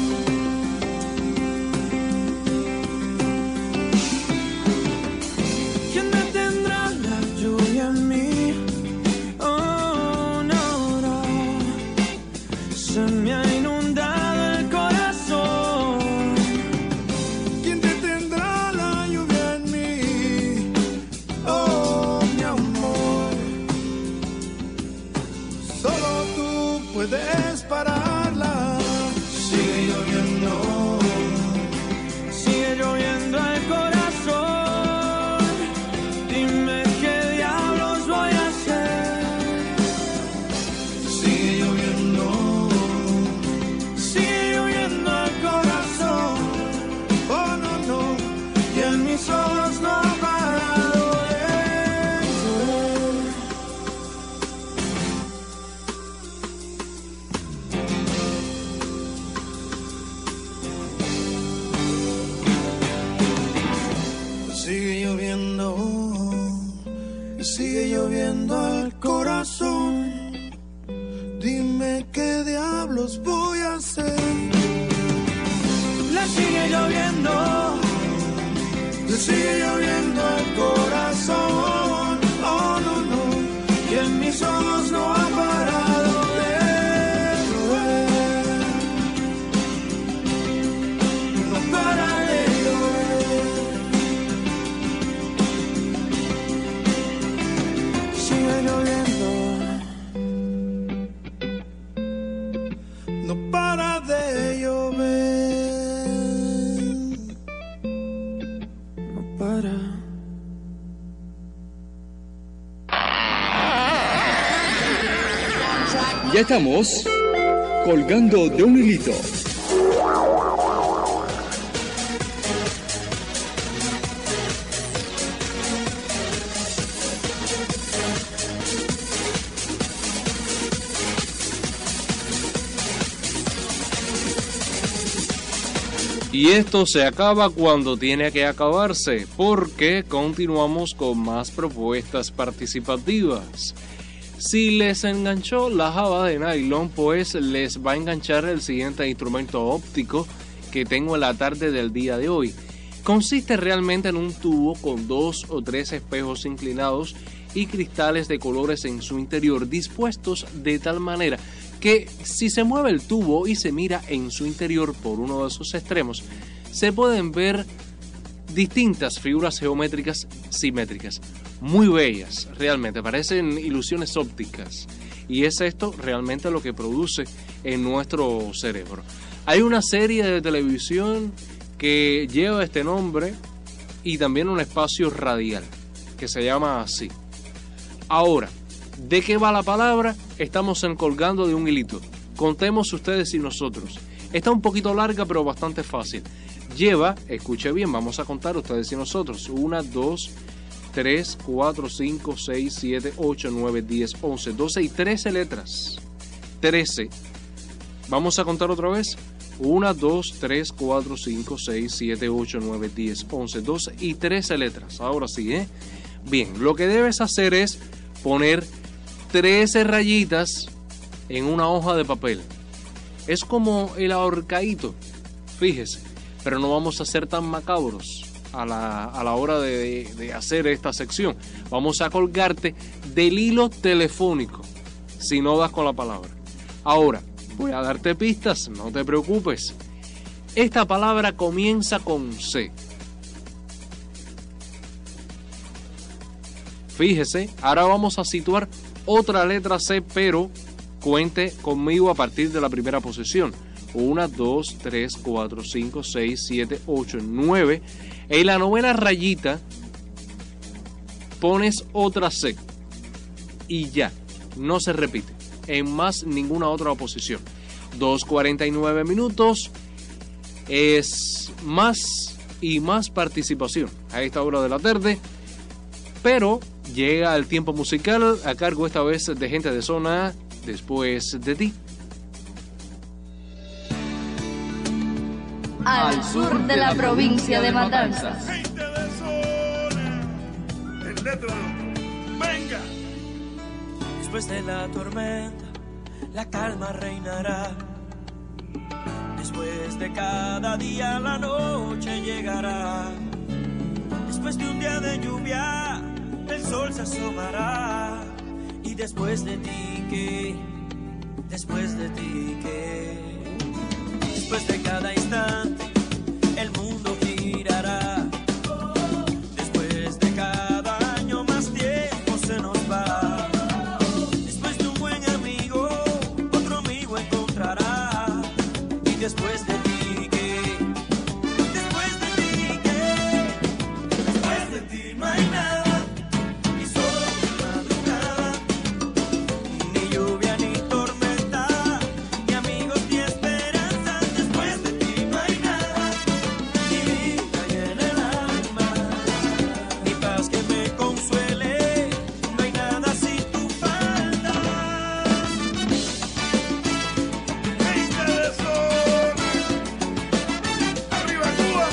S1: ¿Quién detendrá la lluvia en mí? Oh, no, no. Se me ha inundado el corazón. ¿Quién detendrá la lluvia en mí? Oh, mi amor. Solo tú puedes pararla. Sigue lloviendo. Sigue lloviendo el corazón. Dime qué diablos voy a hacer. Sigue lloviendo. Sigue lloviendo el corazón. Oh, no, no. Y en mis ojos no ha parado de llover. Sigue lloviendo, sigue lloviendo el corazón. Dime qué diablos voy a hacer. Le sigue lloviendo, le sigue lloviendo el corazón. Oh, no, no, y en mis ojos no ha parado de llover. No para de llover. Sigue lloviendo, no para de llover, no para.
S6: Ya estamos colgando de un hilito.
S7: Y esto se acaba cuando tiene que acabarse, porque continuamos con más propuestas participativas. Si les enganchó la java de nylon, pues les va a enganchar el siguiente instrumento óptico que tengo en la tarde del día de hoy. Consiste realmente en un tubo con 2 o 3 espejos inclinados y cristales de colores en su interior, dispuestos de tal manera que si se mueve el tubo y se mira en su interior por uno de sus extremos, se pueden ver distintas figuras geométricas simétricas, muy bellas, realmente, parecen ilusiones ópticas, y es esto realmente lo que produce en nuestro cerebro. Hay una serie de televisión que lleva este nombre y también un espacio radial que se llama así. Ahora, ¿de qué va la palabra? Estamos en colgando de un hilito. Contemos ustedes y nosotros. Está un poquito larga, pero bastante fácil. Lleva, escuche bien, vamos a contar ustedes y nosotros. 1, 2, 3, 4, 5, 6, 7, 8, 9, 10, 11, 12 y 13 letras. 13. Vamos a contar otra vez. 1, 2, 3, 4, 5, 6, 7, 8, 9, 10, 11, 12 y 13 letras. Ahora sí, ¿eh? Bien, lo que debes hacer es poner 13 rayitas en una hoja de papel. Es como el ahorcadito, fíjese, pero no vamos a ser tan macabros a la hora de hacer esta sección. Vamos a colgarte del hilo telefónico si no das con la palabra. Ahora, voy a darte pistas, no te preocupes. Esta palabra comienza con C. Fíjese, ahora vamos a situar otra letra C, pero cuente conmigo a partir de la primera posición. 1, 2, 3, 4, 5, 6, 7, 8, 9. En la novena rayita pones otra C. Y ya, no se repite en más ninguna otra posición. 2:49 minutos. Es más y más participación a esta hora de la tarde. Pero Llega el tiempo musical a cargo esta vez de Gente de Zona, Después de ti.
S2: Al sur de la provincia de Matanzas.
S1: Venga. Después de la tormenta, la calma reinará. Después de cada día, la noche llegará. Después de un día de lluvia, el sol se asomará. Y después de ti, ¿qué? Después de ti, ¿qué? Después de cada instante, el mundo girará. Después de cada año, más tiempo se nos va. Después de un buen amigo, otro amigo encontrará. Y después de ti, ¿qué? Después de ti, ¿qué? Después de ti no hay nada. Ni sol ni madrugada, ni lluvia ni tormenta, ni amigos ni esperanza. Después de ti no hay nada, ni vida en el alma, ni paz que me consuele. No hay nada si tú faltas. Gente de sol, arriba Cuba.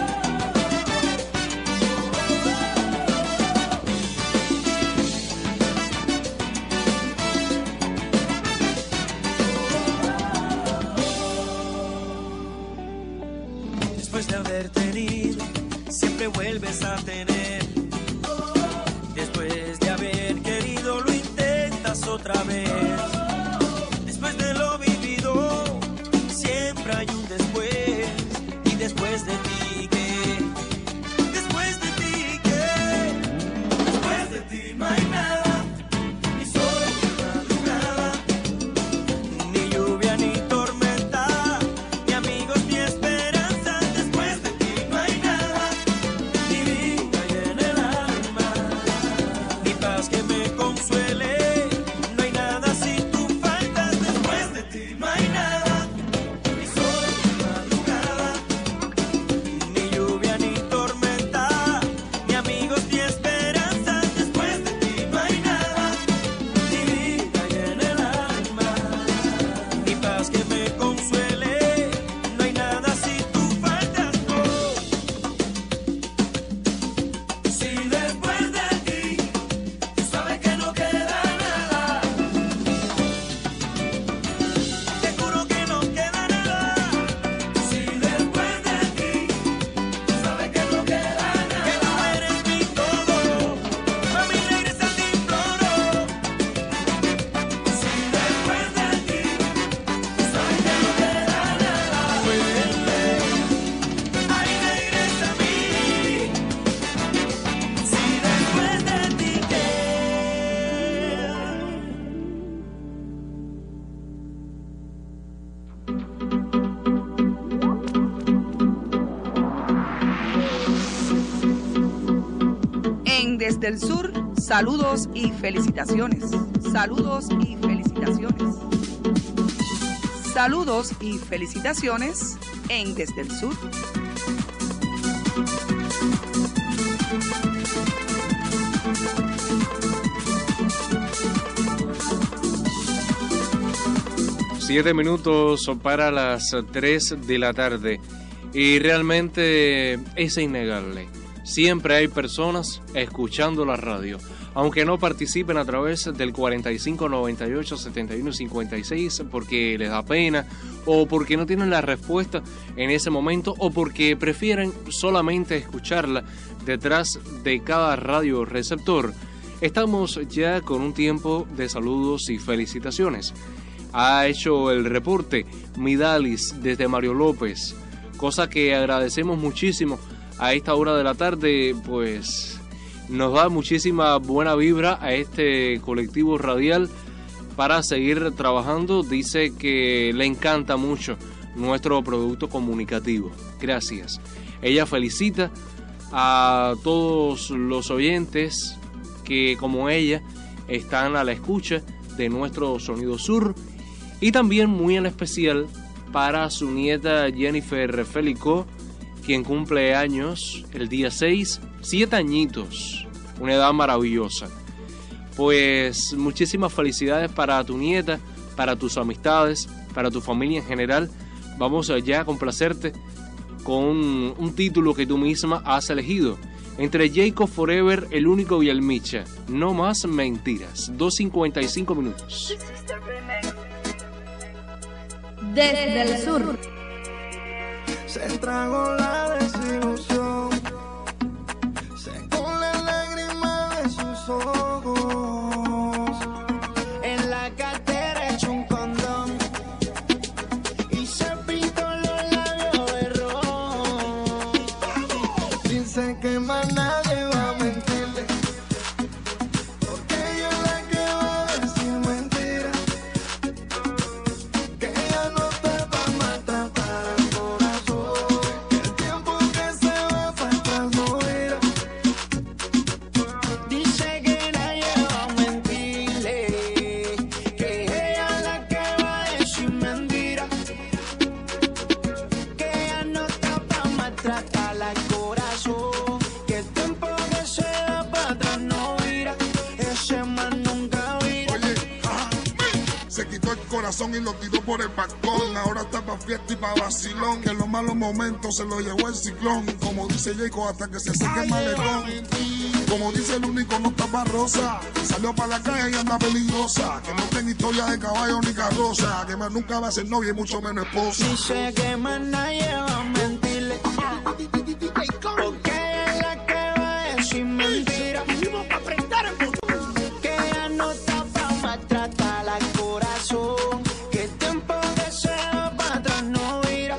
S1: Después de haber tenido, siempre vuelves a tener. Después de haber querido, lo intentas otra vez. Después de lo vivido, siempre hay un después. Y después de ti, ¿qué? Después de ti, ¿qué? Después de ti no hay nada, ni sol ni madrugada, ni lluvia ni tormenta, ni amigos ni esperanza. Después de ti no hay nada, ni vida en el alma, ni paz que me consuele. No hay nada si tú faltas. Después de ti no hay nada, ni sol ni madrugada, ni lluvia ni tormenta, ni amigos ni esperanza. Después de ti no hay nada, ni vida en el alma, ni paz que me consuele. No hay nada si tú faltas. No. Si después de ti tú sabes que no queda nada, te juro que no queda nada. Si después de ti tú sabes que no queda nada, que tú eres mi todo, mami, regresa te imploro. Si después de ti tú sabes que no queda nada, vuelve, ay, regresa a mí. Si después de ti
S4: En Desde el Sur, saludos y felicitaciones. Saludos y felicitaciones. Saludos y felicitaciones en Desde el Sur.
S7: Siete minutos para las 3 de la tarde y realmente es innegable. Siempre hay personas escuchando la radio, aunque no participen a través del 4598-7156 porque les da pena o porque no tienen la respuesta en ese momento o porque prefieren solamente escucharla detrás de cada radio receptor. Estamos ya con un tiempo de saludos y felicitaciones. Ha hecho el reporte Midalis desde Mario López, cosa que agradecemos muchísimo. A esta hora de la tarde, pues nos da muchísima buena vibra a este colectivo radial para seguir trabajando. Dice que le encanta mucho nuestro producto comunicativo. Gracias. Ella felicita a todos los oyentes que, como ella, están a la escucha de nuestro Sonido Sur, y también muy en especial para su nieta Jennifer Felico, quien cumple años el día 6, 7 añitos una edad maravillosa. Pues muchísimas felicidades para tu nieta, para tus amistades, para tu familia en general. Vamos ya a complacerte con un título que tú misma has elegido. Entre Jacob Forever, El Único y el Micha. No más mentiras. 2:55 minutos.
S2: Desde el sur.
S1: Se tragó la desilusión, secó la lágrima de sus ojos. En la cartera echó un condón y se pintó los labios de rojo. Dice que más nadie va a mentirle, porque ella es la que va a decir mentiras, que ella no te va a maltratar al corazón, que el tiempo que se va para atrás no irá. Dice que nadie va a mentirle, que ella es la que va a decir mentiras, que ella no está para maltratar al corazón, que el tiempo que se va para atrás no irá, ese man nunca irá.
S10: Oye, se quitó el corazón y lo tiró por el balcón. Ahora está pa' fiesta y pa' vacilón, que en los malos momentos se lo llevó el ciclón. Como dice Jacob, hasta que se seque el malecón. Como dice El Único, no está pa' rosa. Salió pa' la calle y anda peligrosa. Que no tenga historia de caballo ni carroza. Que más nunca va a ser novia y mucho menos esposa.
S1: Dice que más nadie va a mentirle, porque ella es la que va a decir mentiras, que ella no está para maltratar al corazón, que el tiempo que se va para atrás no irá.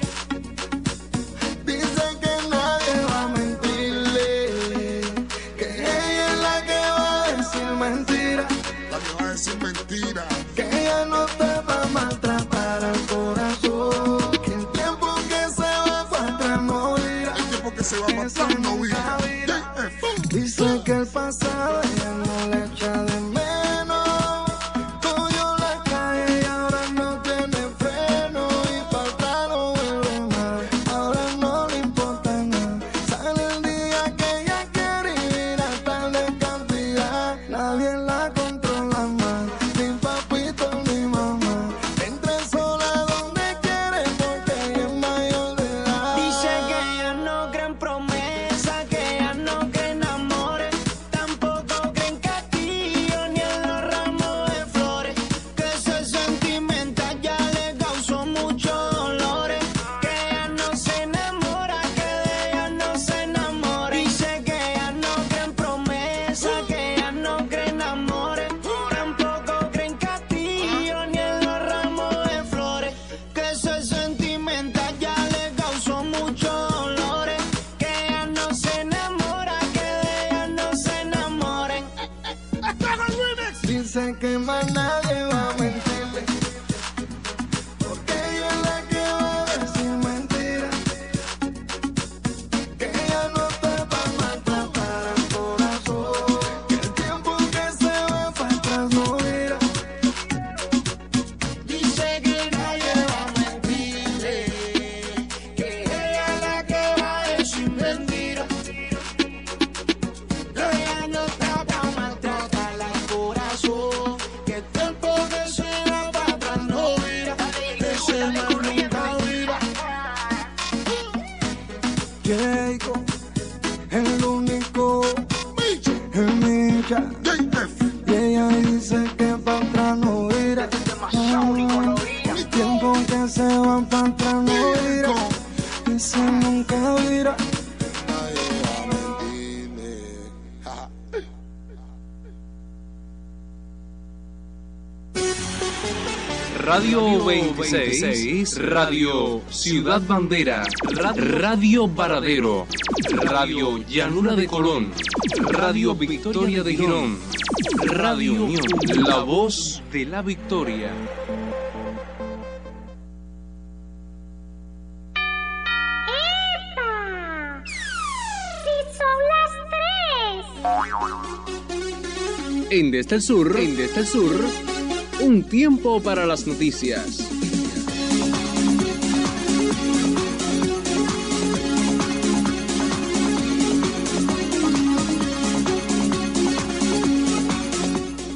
S1: Dice que nadie va a mentirle, que ella es la que va a decir mentiras,
S10: La que va a decir mentira.
S1: que ella no te va a maltratar al corazón, que el tiempo que se va para atrás no irá.
S10: El tiempo que se va a matar no irá.
S1: Dice que el pasado ella no le echa de menos, cogió la calle y ahora no tiene freno, y para atrás no vuelve más, ahora no le importa nada. Sale el día que ella quiere ir a tal de cantidad, nadie la controla más, ni papito ni mamá. Entre sola donde quiere porque ella es mayor de edad. Dice que ella no cree en promesa, que ella no cree en amores, tampoco cree en castillo ni en los ramos de flores, que ese sentimental ya le causó muchos dolores, que ella no se enamora, que de ella no se enamore. Dice que ella no cree en promesa, que ella no cree en amores, tampoco cree en castillo ni en los ramos de flores, que ese sentimental ya le causó muchos dolores, que ella no se enamora, que de ella no se enamoren. Dice que más nadie va a mentirle, porque ella es la que va a decir mentiras, que ella no te va a maltratar al corazón, que el tiempo que se va para atrás no irá. Dice que nadie va a mentirle, que ella es la que va a decir mentiras, que ella no está para maltratar al corazón, que el tiempo que se va para atrás no irá, ese man nunca irá. Jacob, el único, el Micha, y ella dice que para atrás no irá. El tiempo que se va para atrás no irá, ese nunca irá.
S7: Radio 26, Radio Ciudad Bandera, Radio Varadero, Radio Llanura de Colón, Radio Victoria de Girón, Radio Unión, la voz de la victoria.
S11: ¡Epa! ¡Sí son las 3!
S7: En Desde el Sur, un tiempo para las noticias.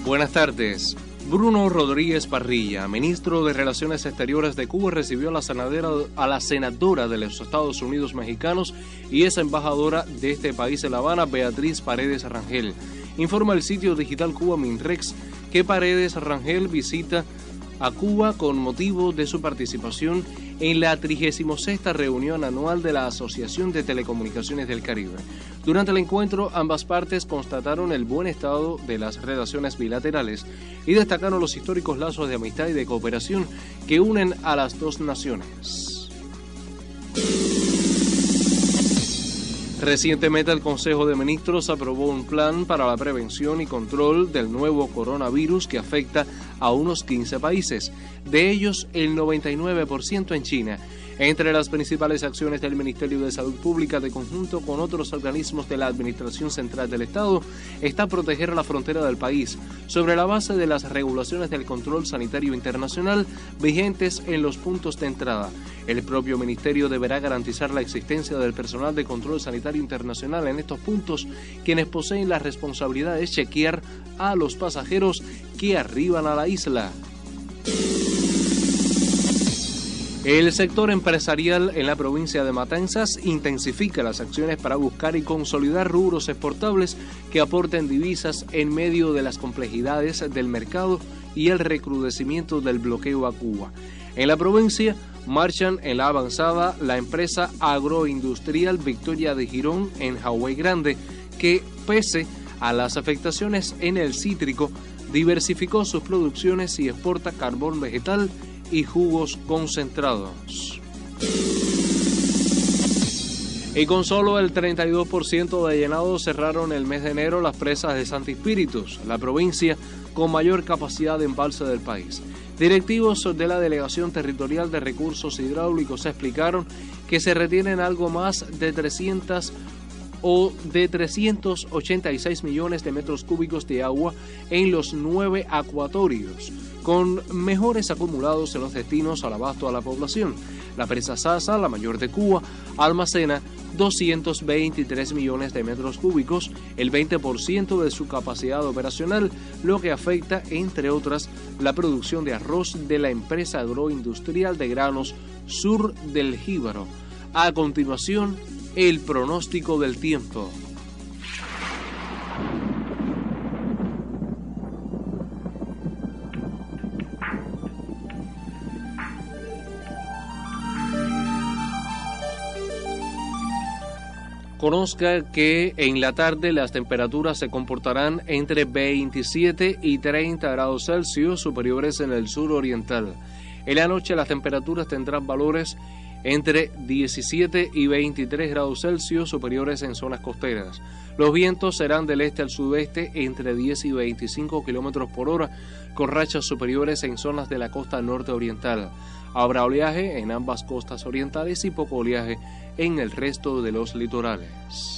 S7: Buenas tardes. Bruno Rodríguez Parrilla, ministro de Relaciones Exteriores de Cuba, recibió a la senadora de los Estados Unidos mexicanos y es embajadora de este país en La Habana, Beatriz Paredes Rangel. Informa el sitio digital Cuba Minrex que Paredes Rangel visita a Cuba con motivo de su participación en la 36ª reunión anual de la Asociación de Telecomunicaciones del Caribe. Durante el encuentro, ambas partes constataron el buen estado de las relaciones bilaterales y destacaron los históricos lazos de amistad y de cooperación que unen a las dos naciones. Recientemente el Consejo de Ministros aprobó un plan para la prevención y control del nuevo coronavirus que afecta a unos 15 países, de ellos el 99% en China. Entre las principales acciones del Ministerio de Salud Pública, de conjunto con otros organismos de la Administración Central del Estado, está proteger la frontera del país, sobre la base de las regulaciones del control sanitario internacional vigentes en los puntos de entrada. El propio Ministerio deberá garantizar la existencia del personal de control sanitario internacional en estos puntos, quienes poseen la responsabilidad de chequear a los pasajeros que arriban a la isla. El sector empresarial en la provincia de Matanzas intensifica las acciones para buscar y consolidar rubros exportables que aporten divisas en medio de las complejidades del mercado y el recrudecimiento del bloqueo a Cuba. En la provincia marchan en la avanzada la empresa agroindustrial Victoria de Girón en Hawái Grande, que pese a las afectaciones en el cítrico, diversificó sus producciones y exporta carbón vegetal y jugos concentrados. Y con solo el 32% de llenado cerraron el mes de enero las presas de Santi Espíritus, la provincia con mayor capacidad de embalse del país. Directivos de la Delegación Territorial de Recursos Hidráulicos explicaron que se retienen algo más de 386 millones de metros cúbicos de agua en los 9 acuatorios, con mejores acumulados en los destinos al abasto a la población. La presa Sasa, la mayor de Cuba, almacena 223 millones de metros cúbicos, el 20% de su capacidad operacional, lo que afecta, entre otras, la producción de arroz de la empresa agroindustrial de granos Sur del Jíbaro. A continuación, el pronóstico del tiempo. Conozca que en la tarde las temperaturas se comportarán entre 27 y 30 grados Celsius superiores en el sur oriental. En la noche las temperaturas tendrán valores entre 17 y 23 grados Celsius superiores en zonas costeras. Los vientos serán del este al sudeste entre 10 y 25 kilómetros por hora, con rachas superiores en zonas de la costa norte oriental. Habrá oleaje en ambas costas orientales y poco oleaje en el resto de los litorales.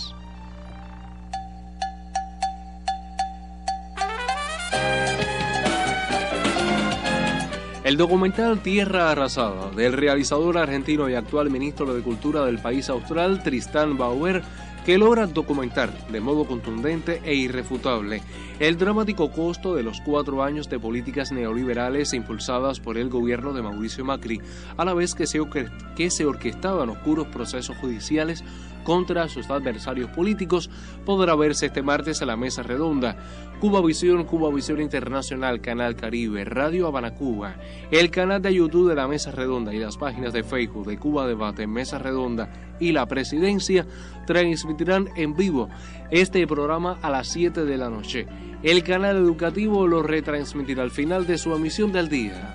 S7: El documental Tierra Arrasada, del realizador argentino y actual ministro de Cultura del país austral, Tristan Bauer, que logra documentar de modo contundente e irrefutable el dramático costo de los 4 años de políticas neoliberales impulsadas por el gobierno de Mauricio Macri, a la vez que se orquestaban oscuros procesos judiciales contra sus adversarios políticos, podrá verse este martes en la mesa redonda. Cuba Visión Internacional, Canal Caribe, Radio Habana Cuba, el canal de YouTube de la Mesa Redonda y las páginas de Facebook de Cuba Debate, Mesa Redonda y La Presidencia transmitirán en vivo este programa a las 7 de la noche. El canal educativo lo retransmitirá al final de su emisión del día.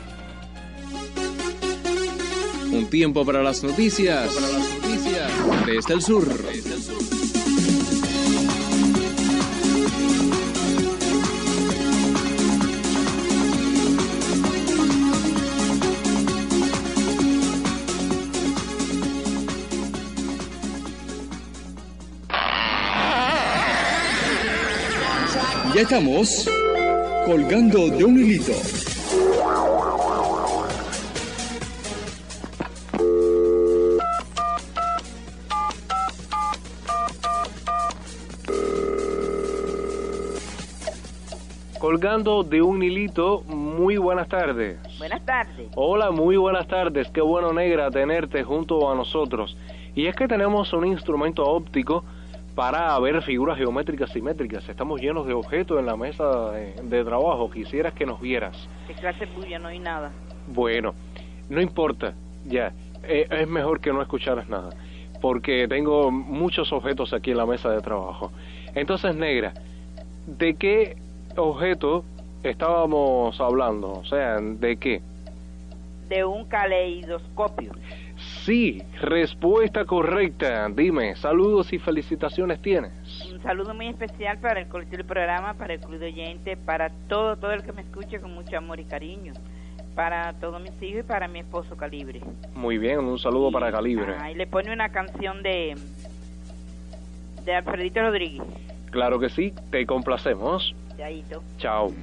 S7: Un tiempo para las noticias. Desde el sur.
S6: Ya estamos colgando de un hilito.
S7: Colgando de un hilito, muy buenas tardes.
S13: Buenas tardes.
S7: Hola, muy buenas tardes. Qué bueno, negra, tenerte junto a nosotros. Y es que tenemos un instrumento óptico para ver figuras geométricas simétricas. Estamos llenos de objetos en la mesa de trabajo. Quisieras que nos vieras.
S13: ¿Qué clase bulla? No hay nada.
S7: Bueno, no importa, ya. Es mejor que no escucharas nada, porque tengo muchos objetos aquí en la mesa de trabajo. Entonces, negra, ¿de qué objeto estábamos hablando? O sea, ¿de qué?
S13: De un caleidoscopio.
S7: Sí, respuesta correcta. Dime, saludos y felicitaciones tienes.
S13: Un saludo muy especial para el colectivo del programa, para el club de oyentes, para todo el que me escuche con mucho amor y cariño, para todos mis hijos y para mi esposo Calibre.
S7: Muy bien, un saludo para Calibre.
S13: Y le pone una canción de Alfredito Rodríguez.
S7: Claro que sí, te complacemos.
S13: Chaito.
S7: Chao.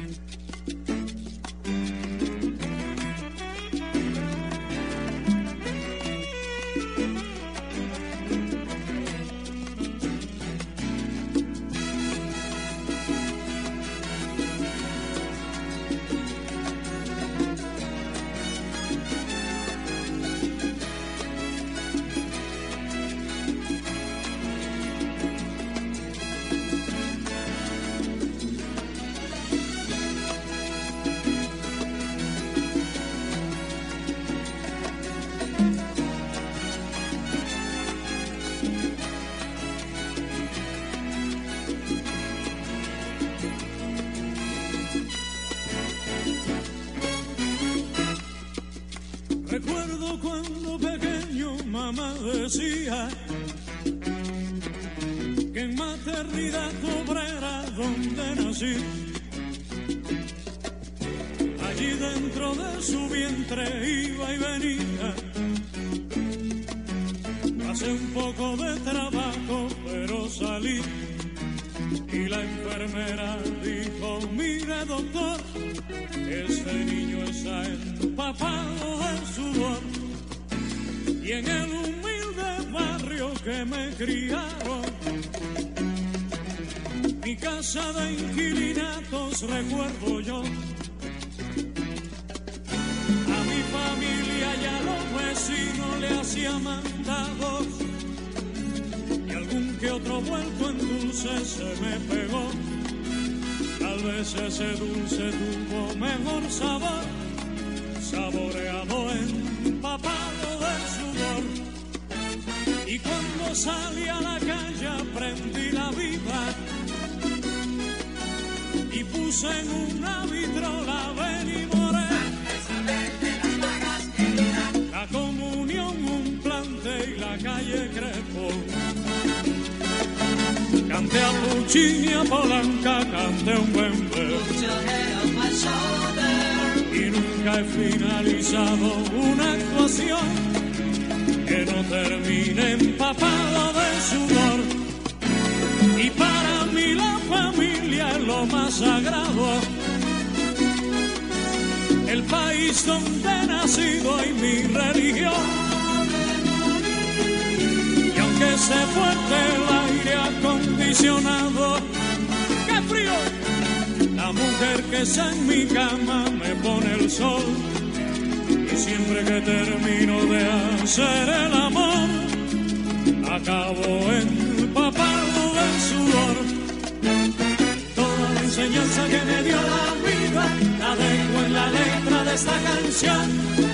S15: Recuerdo cuando pequeño mamá decía que en maternidad obrera donde nací, allí dentro de su vientre iba y venía. Pasé un poco de trabajo pero salí y la enfermera dijo: mire doctor, este niño está empapado de sudor, y en el humilde barrio que me criaron, mi casa de inquilinatos recuerdo yo. A mi familia y a los vecinos le hacía mandados, y algún que otro vuelto en dulce se me pegó. Tal vez ese dulce tuvo mejor sabor, saboreado, empapado de sudor. Y cuando salí a la calle prendí la vida y puse en una vitrola Benimoré, la comunión, un plante y la calle Crespo. Canté a Puccini, a Polanca, canté un buen y nunca he finalizado una actuación que no termine empapado de sudor. Y para mí la familia es lo más sagrado, el país donde he nacido y mi religión. Y aunque esté fuerte el aire acondicionado, ¡qué frío! La mujer que está en mi cama me pone el sol, y siempre que termino de hacer el amor, acabo empapado de sudor. Toda la enseñanza que me dio la vida la dejo en la letra de esta canción.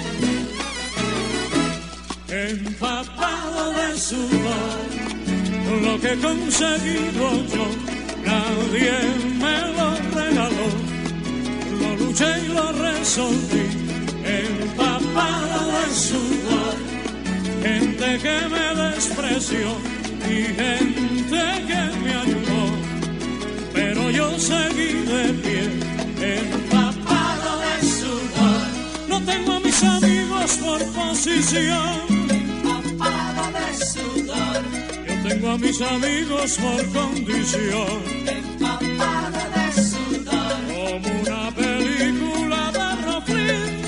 S15: Empapado de sudor, lo que he conseguido yo, nadie me lo regaló, lo luché y lo resolví. Empapado de sudor, gente que me despreció y gente que me ayudó, pero yo seguí de pie. Empapado de sudor, no tengo a mis amigos por posición. Empapado de sudor, yo tengo a mis amigos por condición. Empapado de sudor, como una película de Roflin.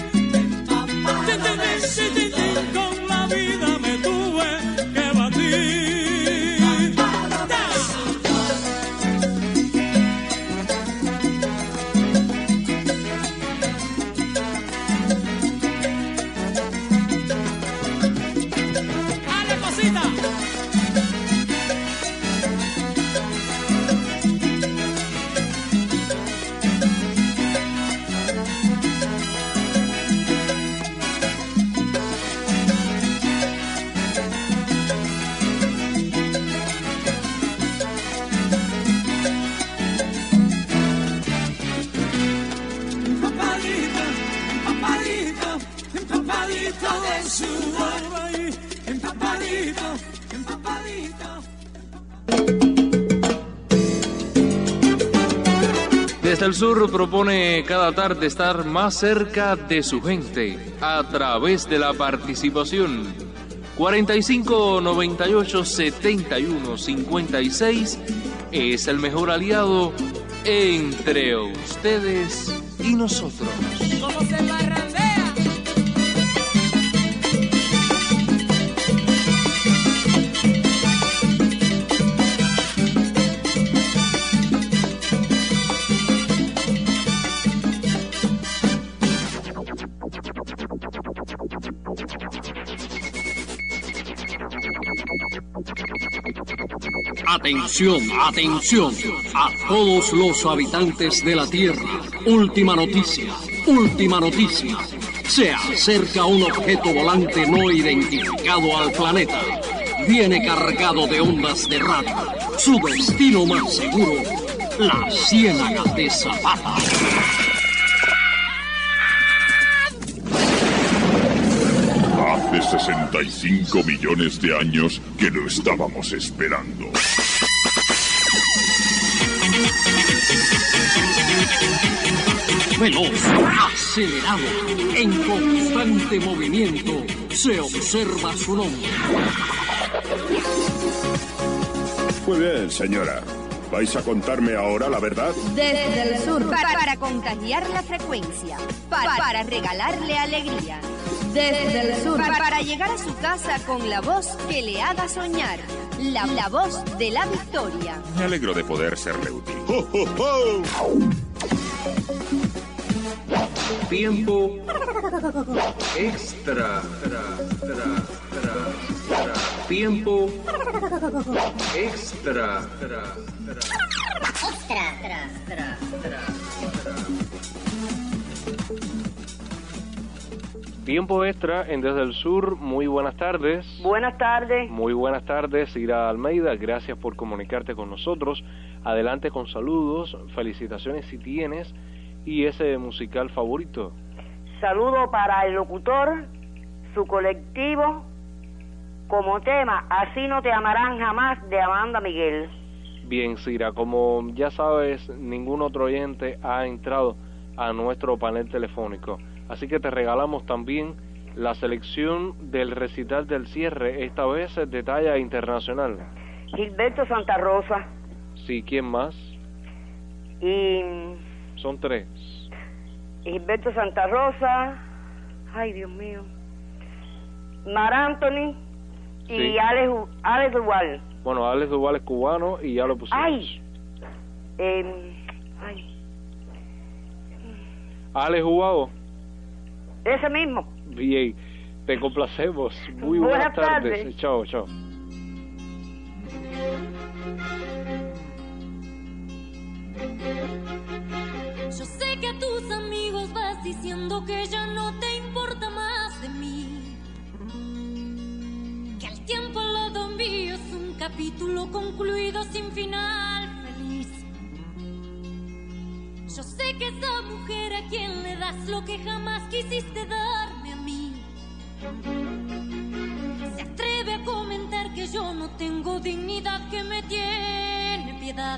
S15: Con la vida me tuve que batir.
S7: Desde el Sur propone cada tarde estar más cerca de su gente a través de la participación. 45 98 71 56 es el mejor aliado entre ustedes y nosotros.
S8: ¿Cómo se parrandea?
S17: Atención, atención a todos los habitantes de la Tierra. Última noticia, última noticia. Se acerca un objeto volante no identificado al planeta. Viene cargado de ondas de radio. Su destino más seguro, la Ciénaga de Zapata.
S5: Hace 65 millones de años que lo estábamos esperando.
S17: Veloz, acelerado, en constante movimiento, se observa su nombre.
S18: Muy bien, señora. ¿Vais a contarme ahora la verdad?
S2: Desde el sur, para contagiar la frecuencia, para regalarle alegría. Desde el sur, para llegar a su casa con la voz que le haga soñar. La voz de la victoria.
S18: Me alegro de poder serle útil. ¡Oh, oh, oh!
S14: Tiempo extra. Tiempo extra.
S7: Tiempo extra en Desde el Sur. Muy buenas tardes.
S20: Buenas tardes.
S7: Muy buenas tardes, Ira Almeida. Gracias por comunicarte con nosotros. Adelante con saludos, felicitaciones si tienes, y ese musical favorito.
S20: Saludo para el locutor, su colectivo, como tema Así no te amarán jamás, de Amanda Miguel.
S7: Bien, Cira, como ya sabes, ningún otro oyente ha entrado a nuestro panel telefónico, así que te regalamos también la selección del recital del cierre, esta vez de talla internacional.
S20: Gilberto Santa Rosa.
S7: Sí, ¿quién más?
S20: Y...
S7: son tres.
S20: Gilberto Santa Rosa, ay Dios mío, Mar Anthony y
S7: sí.
S20: Alex Duval.
S7: Bueno, Alex Duval es cubano y ya lo pusimos. Alex Ubago.
S20: Ese mismo.
S7: Bien, te complacemos. Muy buenas tardes. Chao, chao.
S21: Yo sé que a tus amigos vas diciendo que ya no te importa más de mí, que el tiempo al lado mío es un capítulo concluido sin final feliz. Yo sé que esa mujer a quien le das lo que jamás quisiste darme a mí se atreve a comentar que yo no tengo dignidad, que me tiene piedad.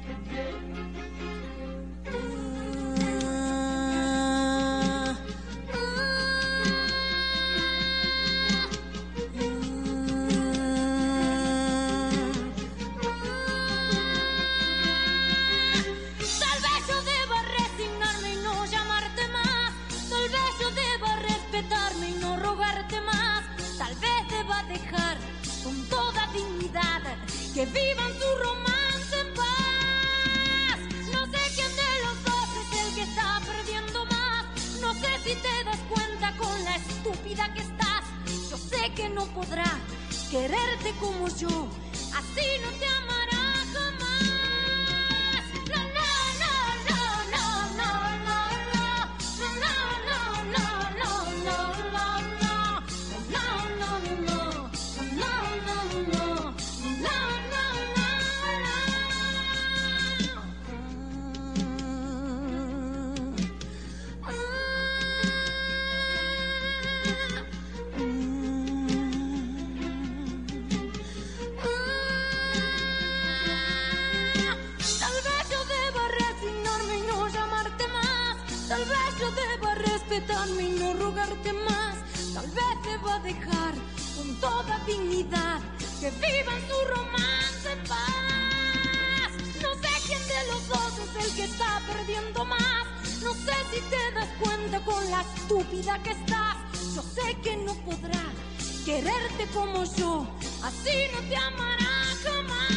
S21: Que vivan su romance en paz. No sé quién de los dos es el que está perdiendo más. No sé si te das cuenta con la estúpida que estás. Yo sé que no podrá quererte como yo. Así no te amará jamás. No, no, no, no, no, no, no, no, no, no, no, no, no, no. respetarme y no rogarte más. Tal vez deba dejar con toda dignidad que vivan su romance en paz. No sé quién de los dos es el que está perdiendo más. No sé si te das cuenta con la estúpida que estás. Yo sé que no podrá quererte como yo, así no te amará jamás.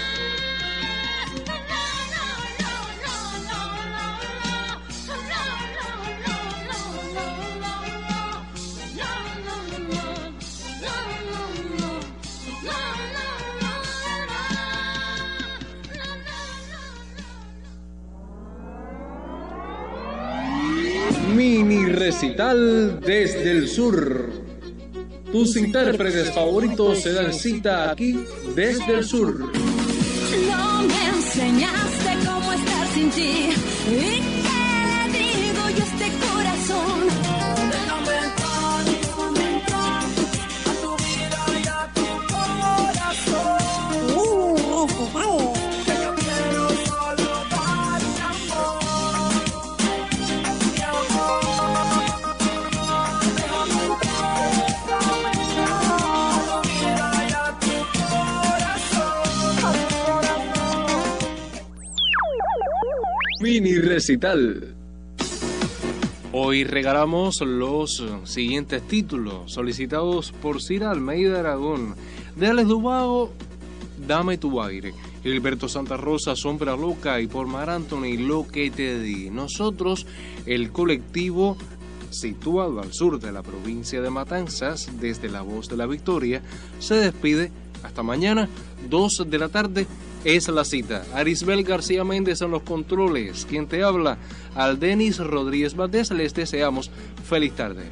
S7: Mini recital desde el sur. Tus intérpretes favoritos se dan cita aquí desde el sur.
S21: No me enseñaste cómo estar sin ti. ¿Y qué le digo yo a este corazón? Déjame entrar a tu vida y a tu corazón. Que yo quiero solo darte amor. Mi amor. Déjame entrar a tu vida y a tu corazón.
S7: Mini recital. Hoy regalamos los siguientes títulos solicitados por Cira Almeida Aragón. De Alex Dubago, Dame tu aire. Gilberto Santa Rosa, Sombra Loca, y por Mar Anthony, Lo que te di. Nosotros, el colectivo situado al sur de la provincia de Matanzas, desde La Voz de la Victoria, se despide. Hasta mañana, 2 de la tarde, es la cita. Arisbel García Méndez en los controles. Quien te habla, Aldenis Rodríguez Valdés. Les deseamos feliz tarde.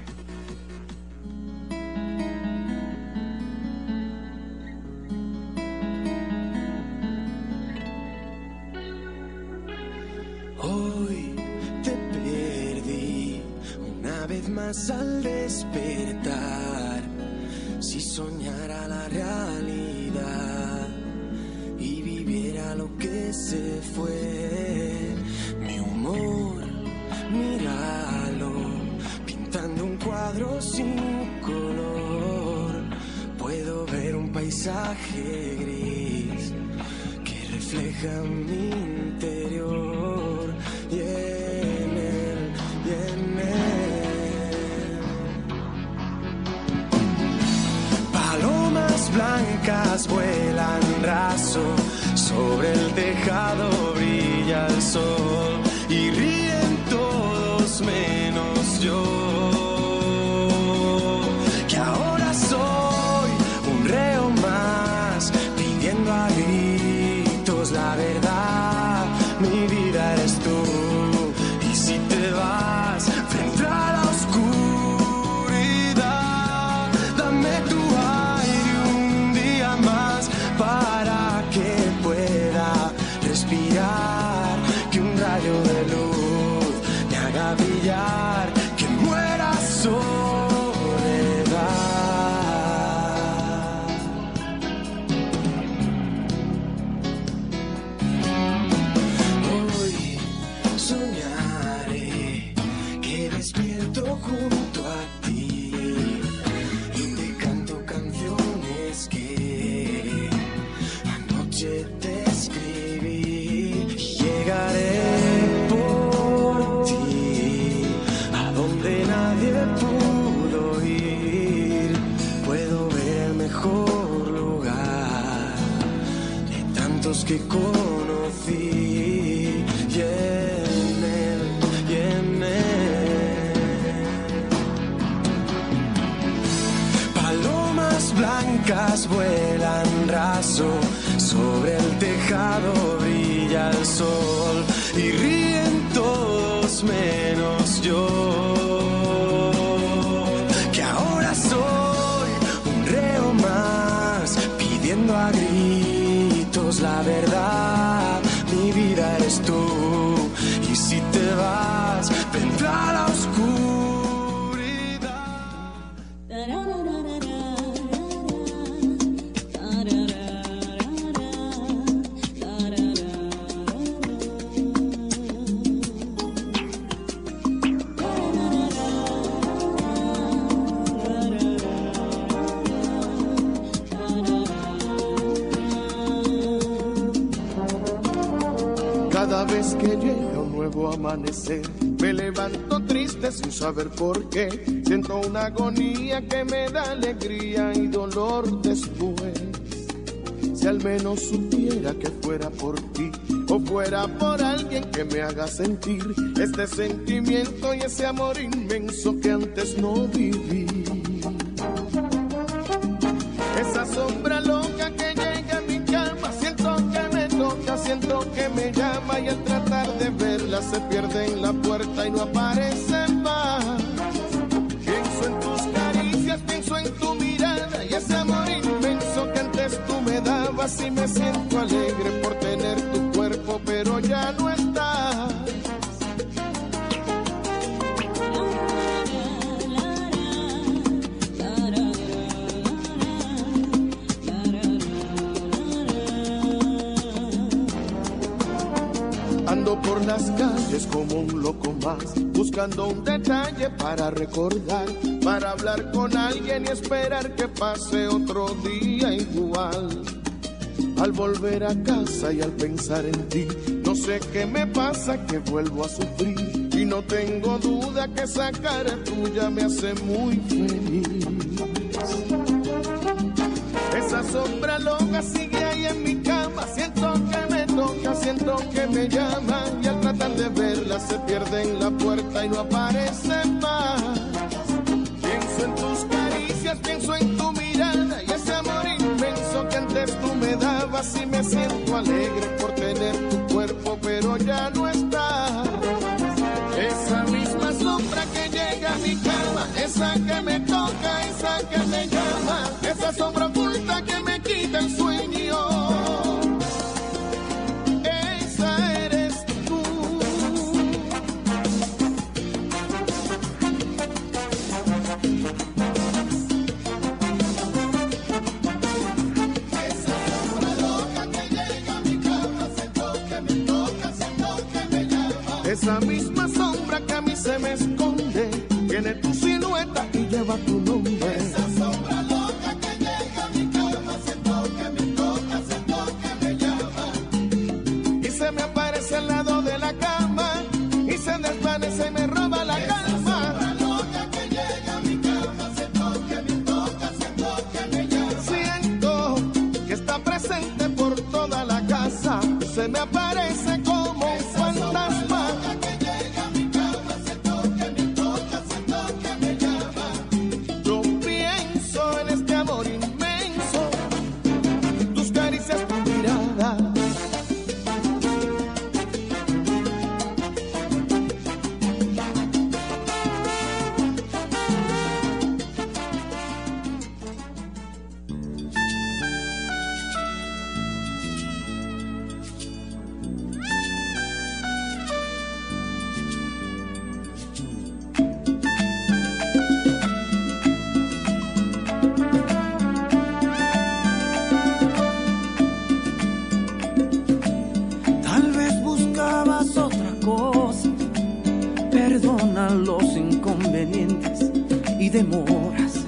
S9: Hoy te perdí una vez más al despertar. Si soñara la realidad y viviera lo que se fue, mi humor, míralo, pintando un cuadro sin color. Puedo ver un paisaje gris que refleja mi interior, y en él, palomas blancas vuelan raso, sobre el tejado brilla el sol y ríen todos menos yo, que ahora soy un reo más pidiendo a gritos la verdad. Mi vida eres tú, y si te vas frente a la oscuridad, dame tu aire un día más para que pueda respirar, que un rayo de luz me haga brillar, que muera soledad. Hoy soñaré que despierto junto a ti y te canto canciones que anoche te escribí. Llegaré por ti a donde nadie pudo ir. Puedo ver el mejor lugar de tantos que conocí, y en él, palomas blancas vuelan raso, sobre el tejado brilla el sol y ríen todos menos yo, que ahora soy un reo más pidiendo a gritos la verdad. Mi vida eres tú, y si te vas vendrá la oscuridad. nuevo amanecer. Me levanto triste sin saber por qué. Siento una agonía que me da alegría y dolor después. Si al menos supiera que fuera por ti o fuera por alguien que me haga sentir este sentimiento y ese amor inmenso que antes no viví. Esa sombra loca que llega a mi cama, siento que me toca, siento que me llama y al tratar de verla se pierde en la puerta y no aparece más. Pienso en tus caricias, pienso en tu mirada y ese amor inmenso que antes tú me dabas y me siento alegre por tener tu cuerpo, pero ya no está. Ando por las calles como un loco más, buscando un detalle para recordar, para hablar con alguien y esperar que pase otro día igual. Al volver a casa y al pensar en ti, no sé qué me pasa, que vuelvo a sufrir. Y no tengo duda que esa cara tuya me hace muy feliz. Esa sombra loca sigue ahí en mi cama, siento que me toca, siento que me llama y al tratar de verla se pierde en la puerta y no aparece más. Pienso en tus caricias, pienso en tu mirada y ese amor inmenso que antes tú me dabas y me siento alegre por tener tu cuerpo, pero ya no está. Esa misma sombra que llega a mi cama, esa que me toca, esa que me llama, esa sombra oculta que me quita el sueño. Esa eres tú. Esa sombra loca que llega a mi cama, siento que me toca, siento que me llama. Esa misma sombra que a mí se me esconde, tiene tu silueta y lleva tu nombre. Esa sombra loca que llega a mi cama, siento que me toca, siento que me llama. Y se me aparece al lado de la cama y se desvanece y me roba la calma. Esa sombra loca que llega a mi cama, siento que me toca, siento que me llama. Siento que está presente por toda la casa, se me aparece como un fantasma. Los inconvenientes y demoras,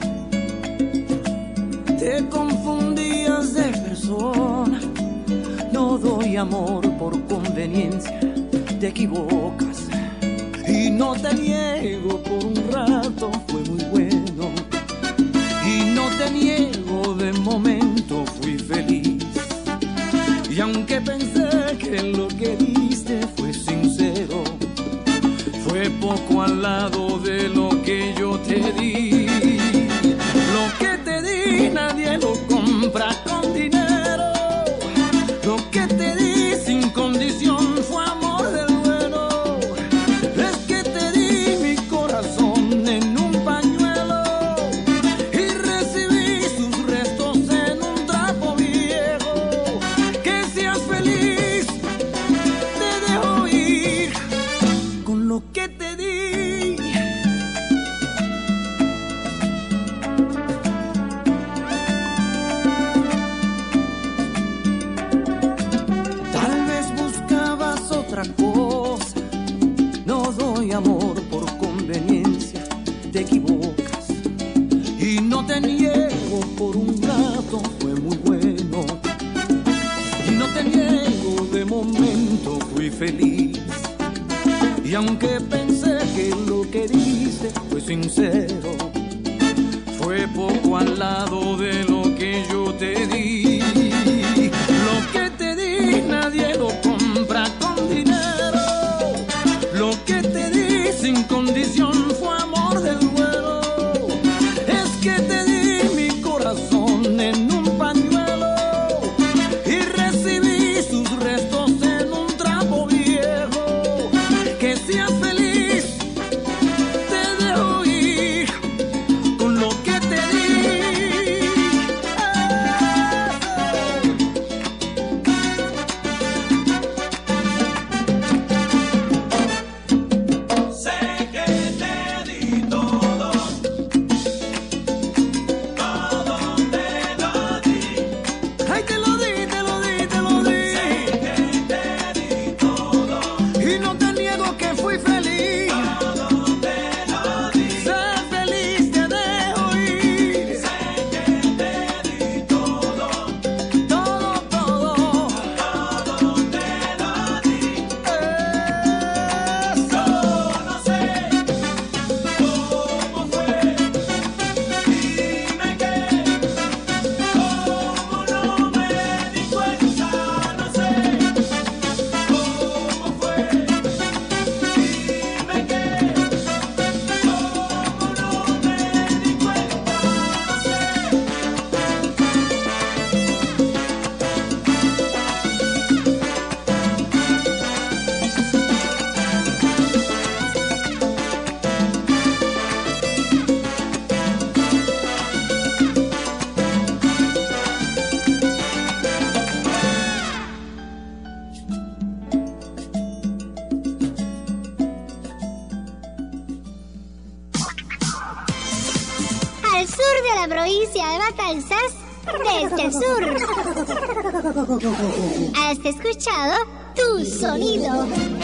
S9: te confundías de persona, no doy amor por conveniencia, te equivocas y no te niego, por un rato fue muy bueno y no te niego, de momento fui feliz y aunque pensé que lo que diste fue sincero, fue poco al lado de lo que yo te di. Lo que te di nadie lo compra con dinero. Lo que te di sin condición fue amor del bueno. Es que te di mi corazón en un pañuelo y recibí sus restos en un trapo viejo. Que seas feliz, te dejo ir con lo que te di. Tal vez buscabas otra cosa, no doy amor por conveniencia, te equivocas y no te niego, por un rato fue muy bueno y no te niego, de momento fui feliz
S1: Y aunque pensé que lo que dijiste fue sincero, fue poco al lado de lo que yo te di. Lo que te di nadie lo compra con dinero. Lo que te di sin condición fue amor del vuelo. Es que te di mi corazón en un pañuelo y recibí sus restos en un trapo viejo. Que seas feliz, te dejo ir con lo que te di.
S9: Sé que te di todo, todo te lo di.
S1: Ay, te lo di, te lo di, te lo di.
S9: Sé que te di todo,
S1: Y no te niego que fui feliz.
S9: todo te lo di.
S1: Sé feliz, te dejo ir.
S9: Sé que te di todo,
S1: Todo, todo.
S9: todo te lo di.
S1: Eso.
S9: Yo no sé cómo fue, dime que, cómo no me di cuenta, no sé cómo fue, dime que, cómo no me di
S11: Al sur de la provincia de Matanzas, desde el sur. Has escuchado Tu Sonido.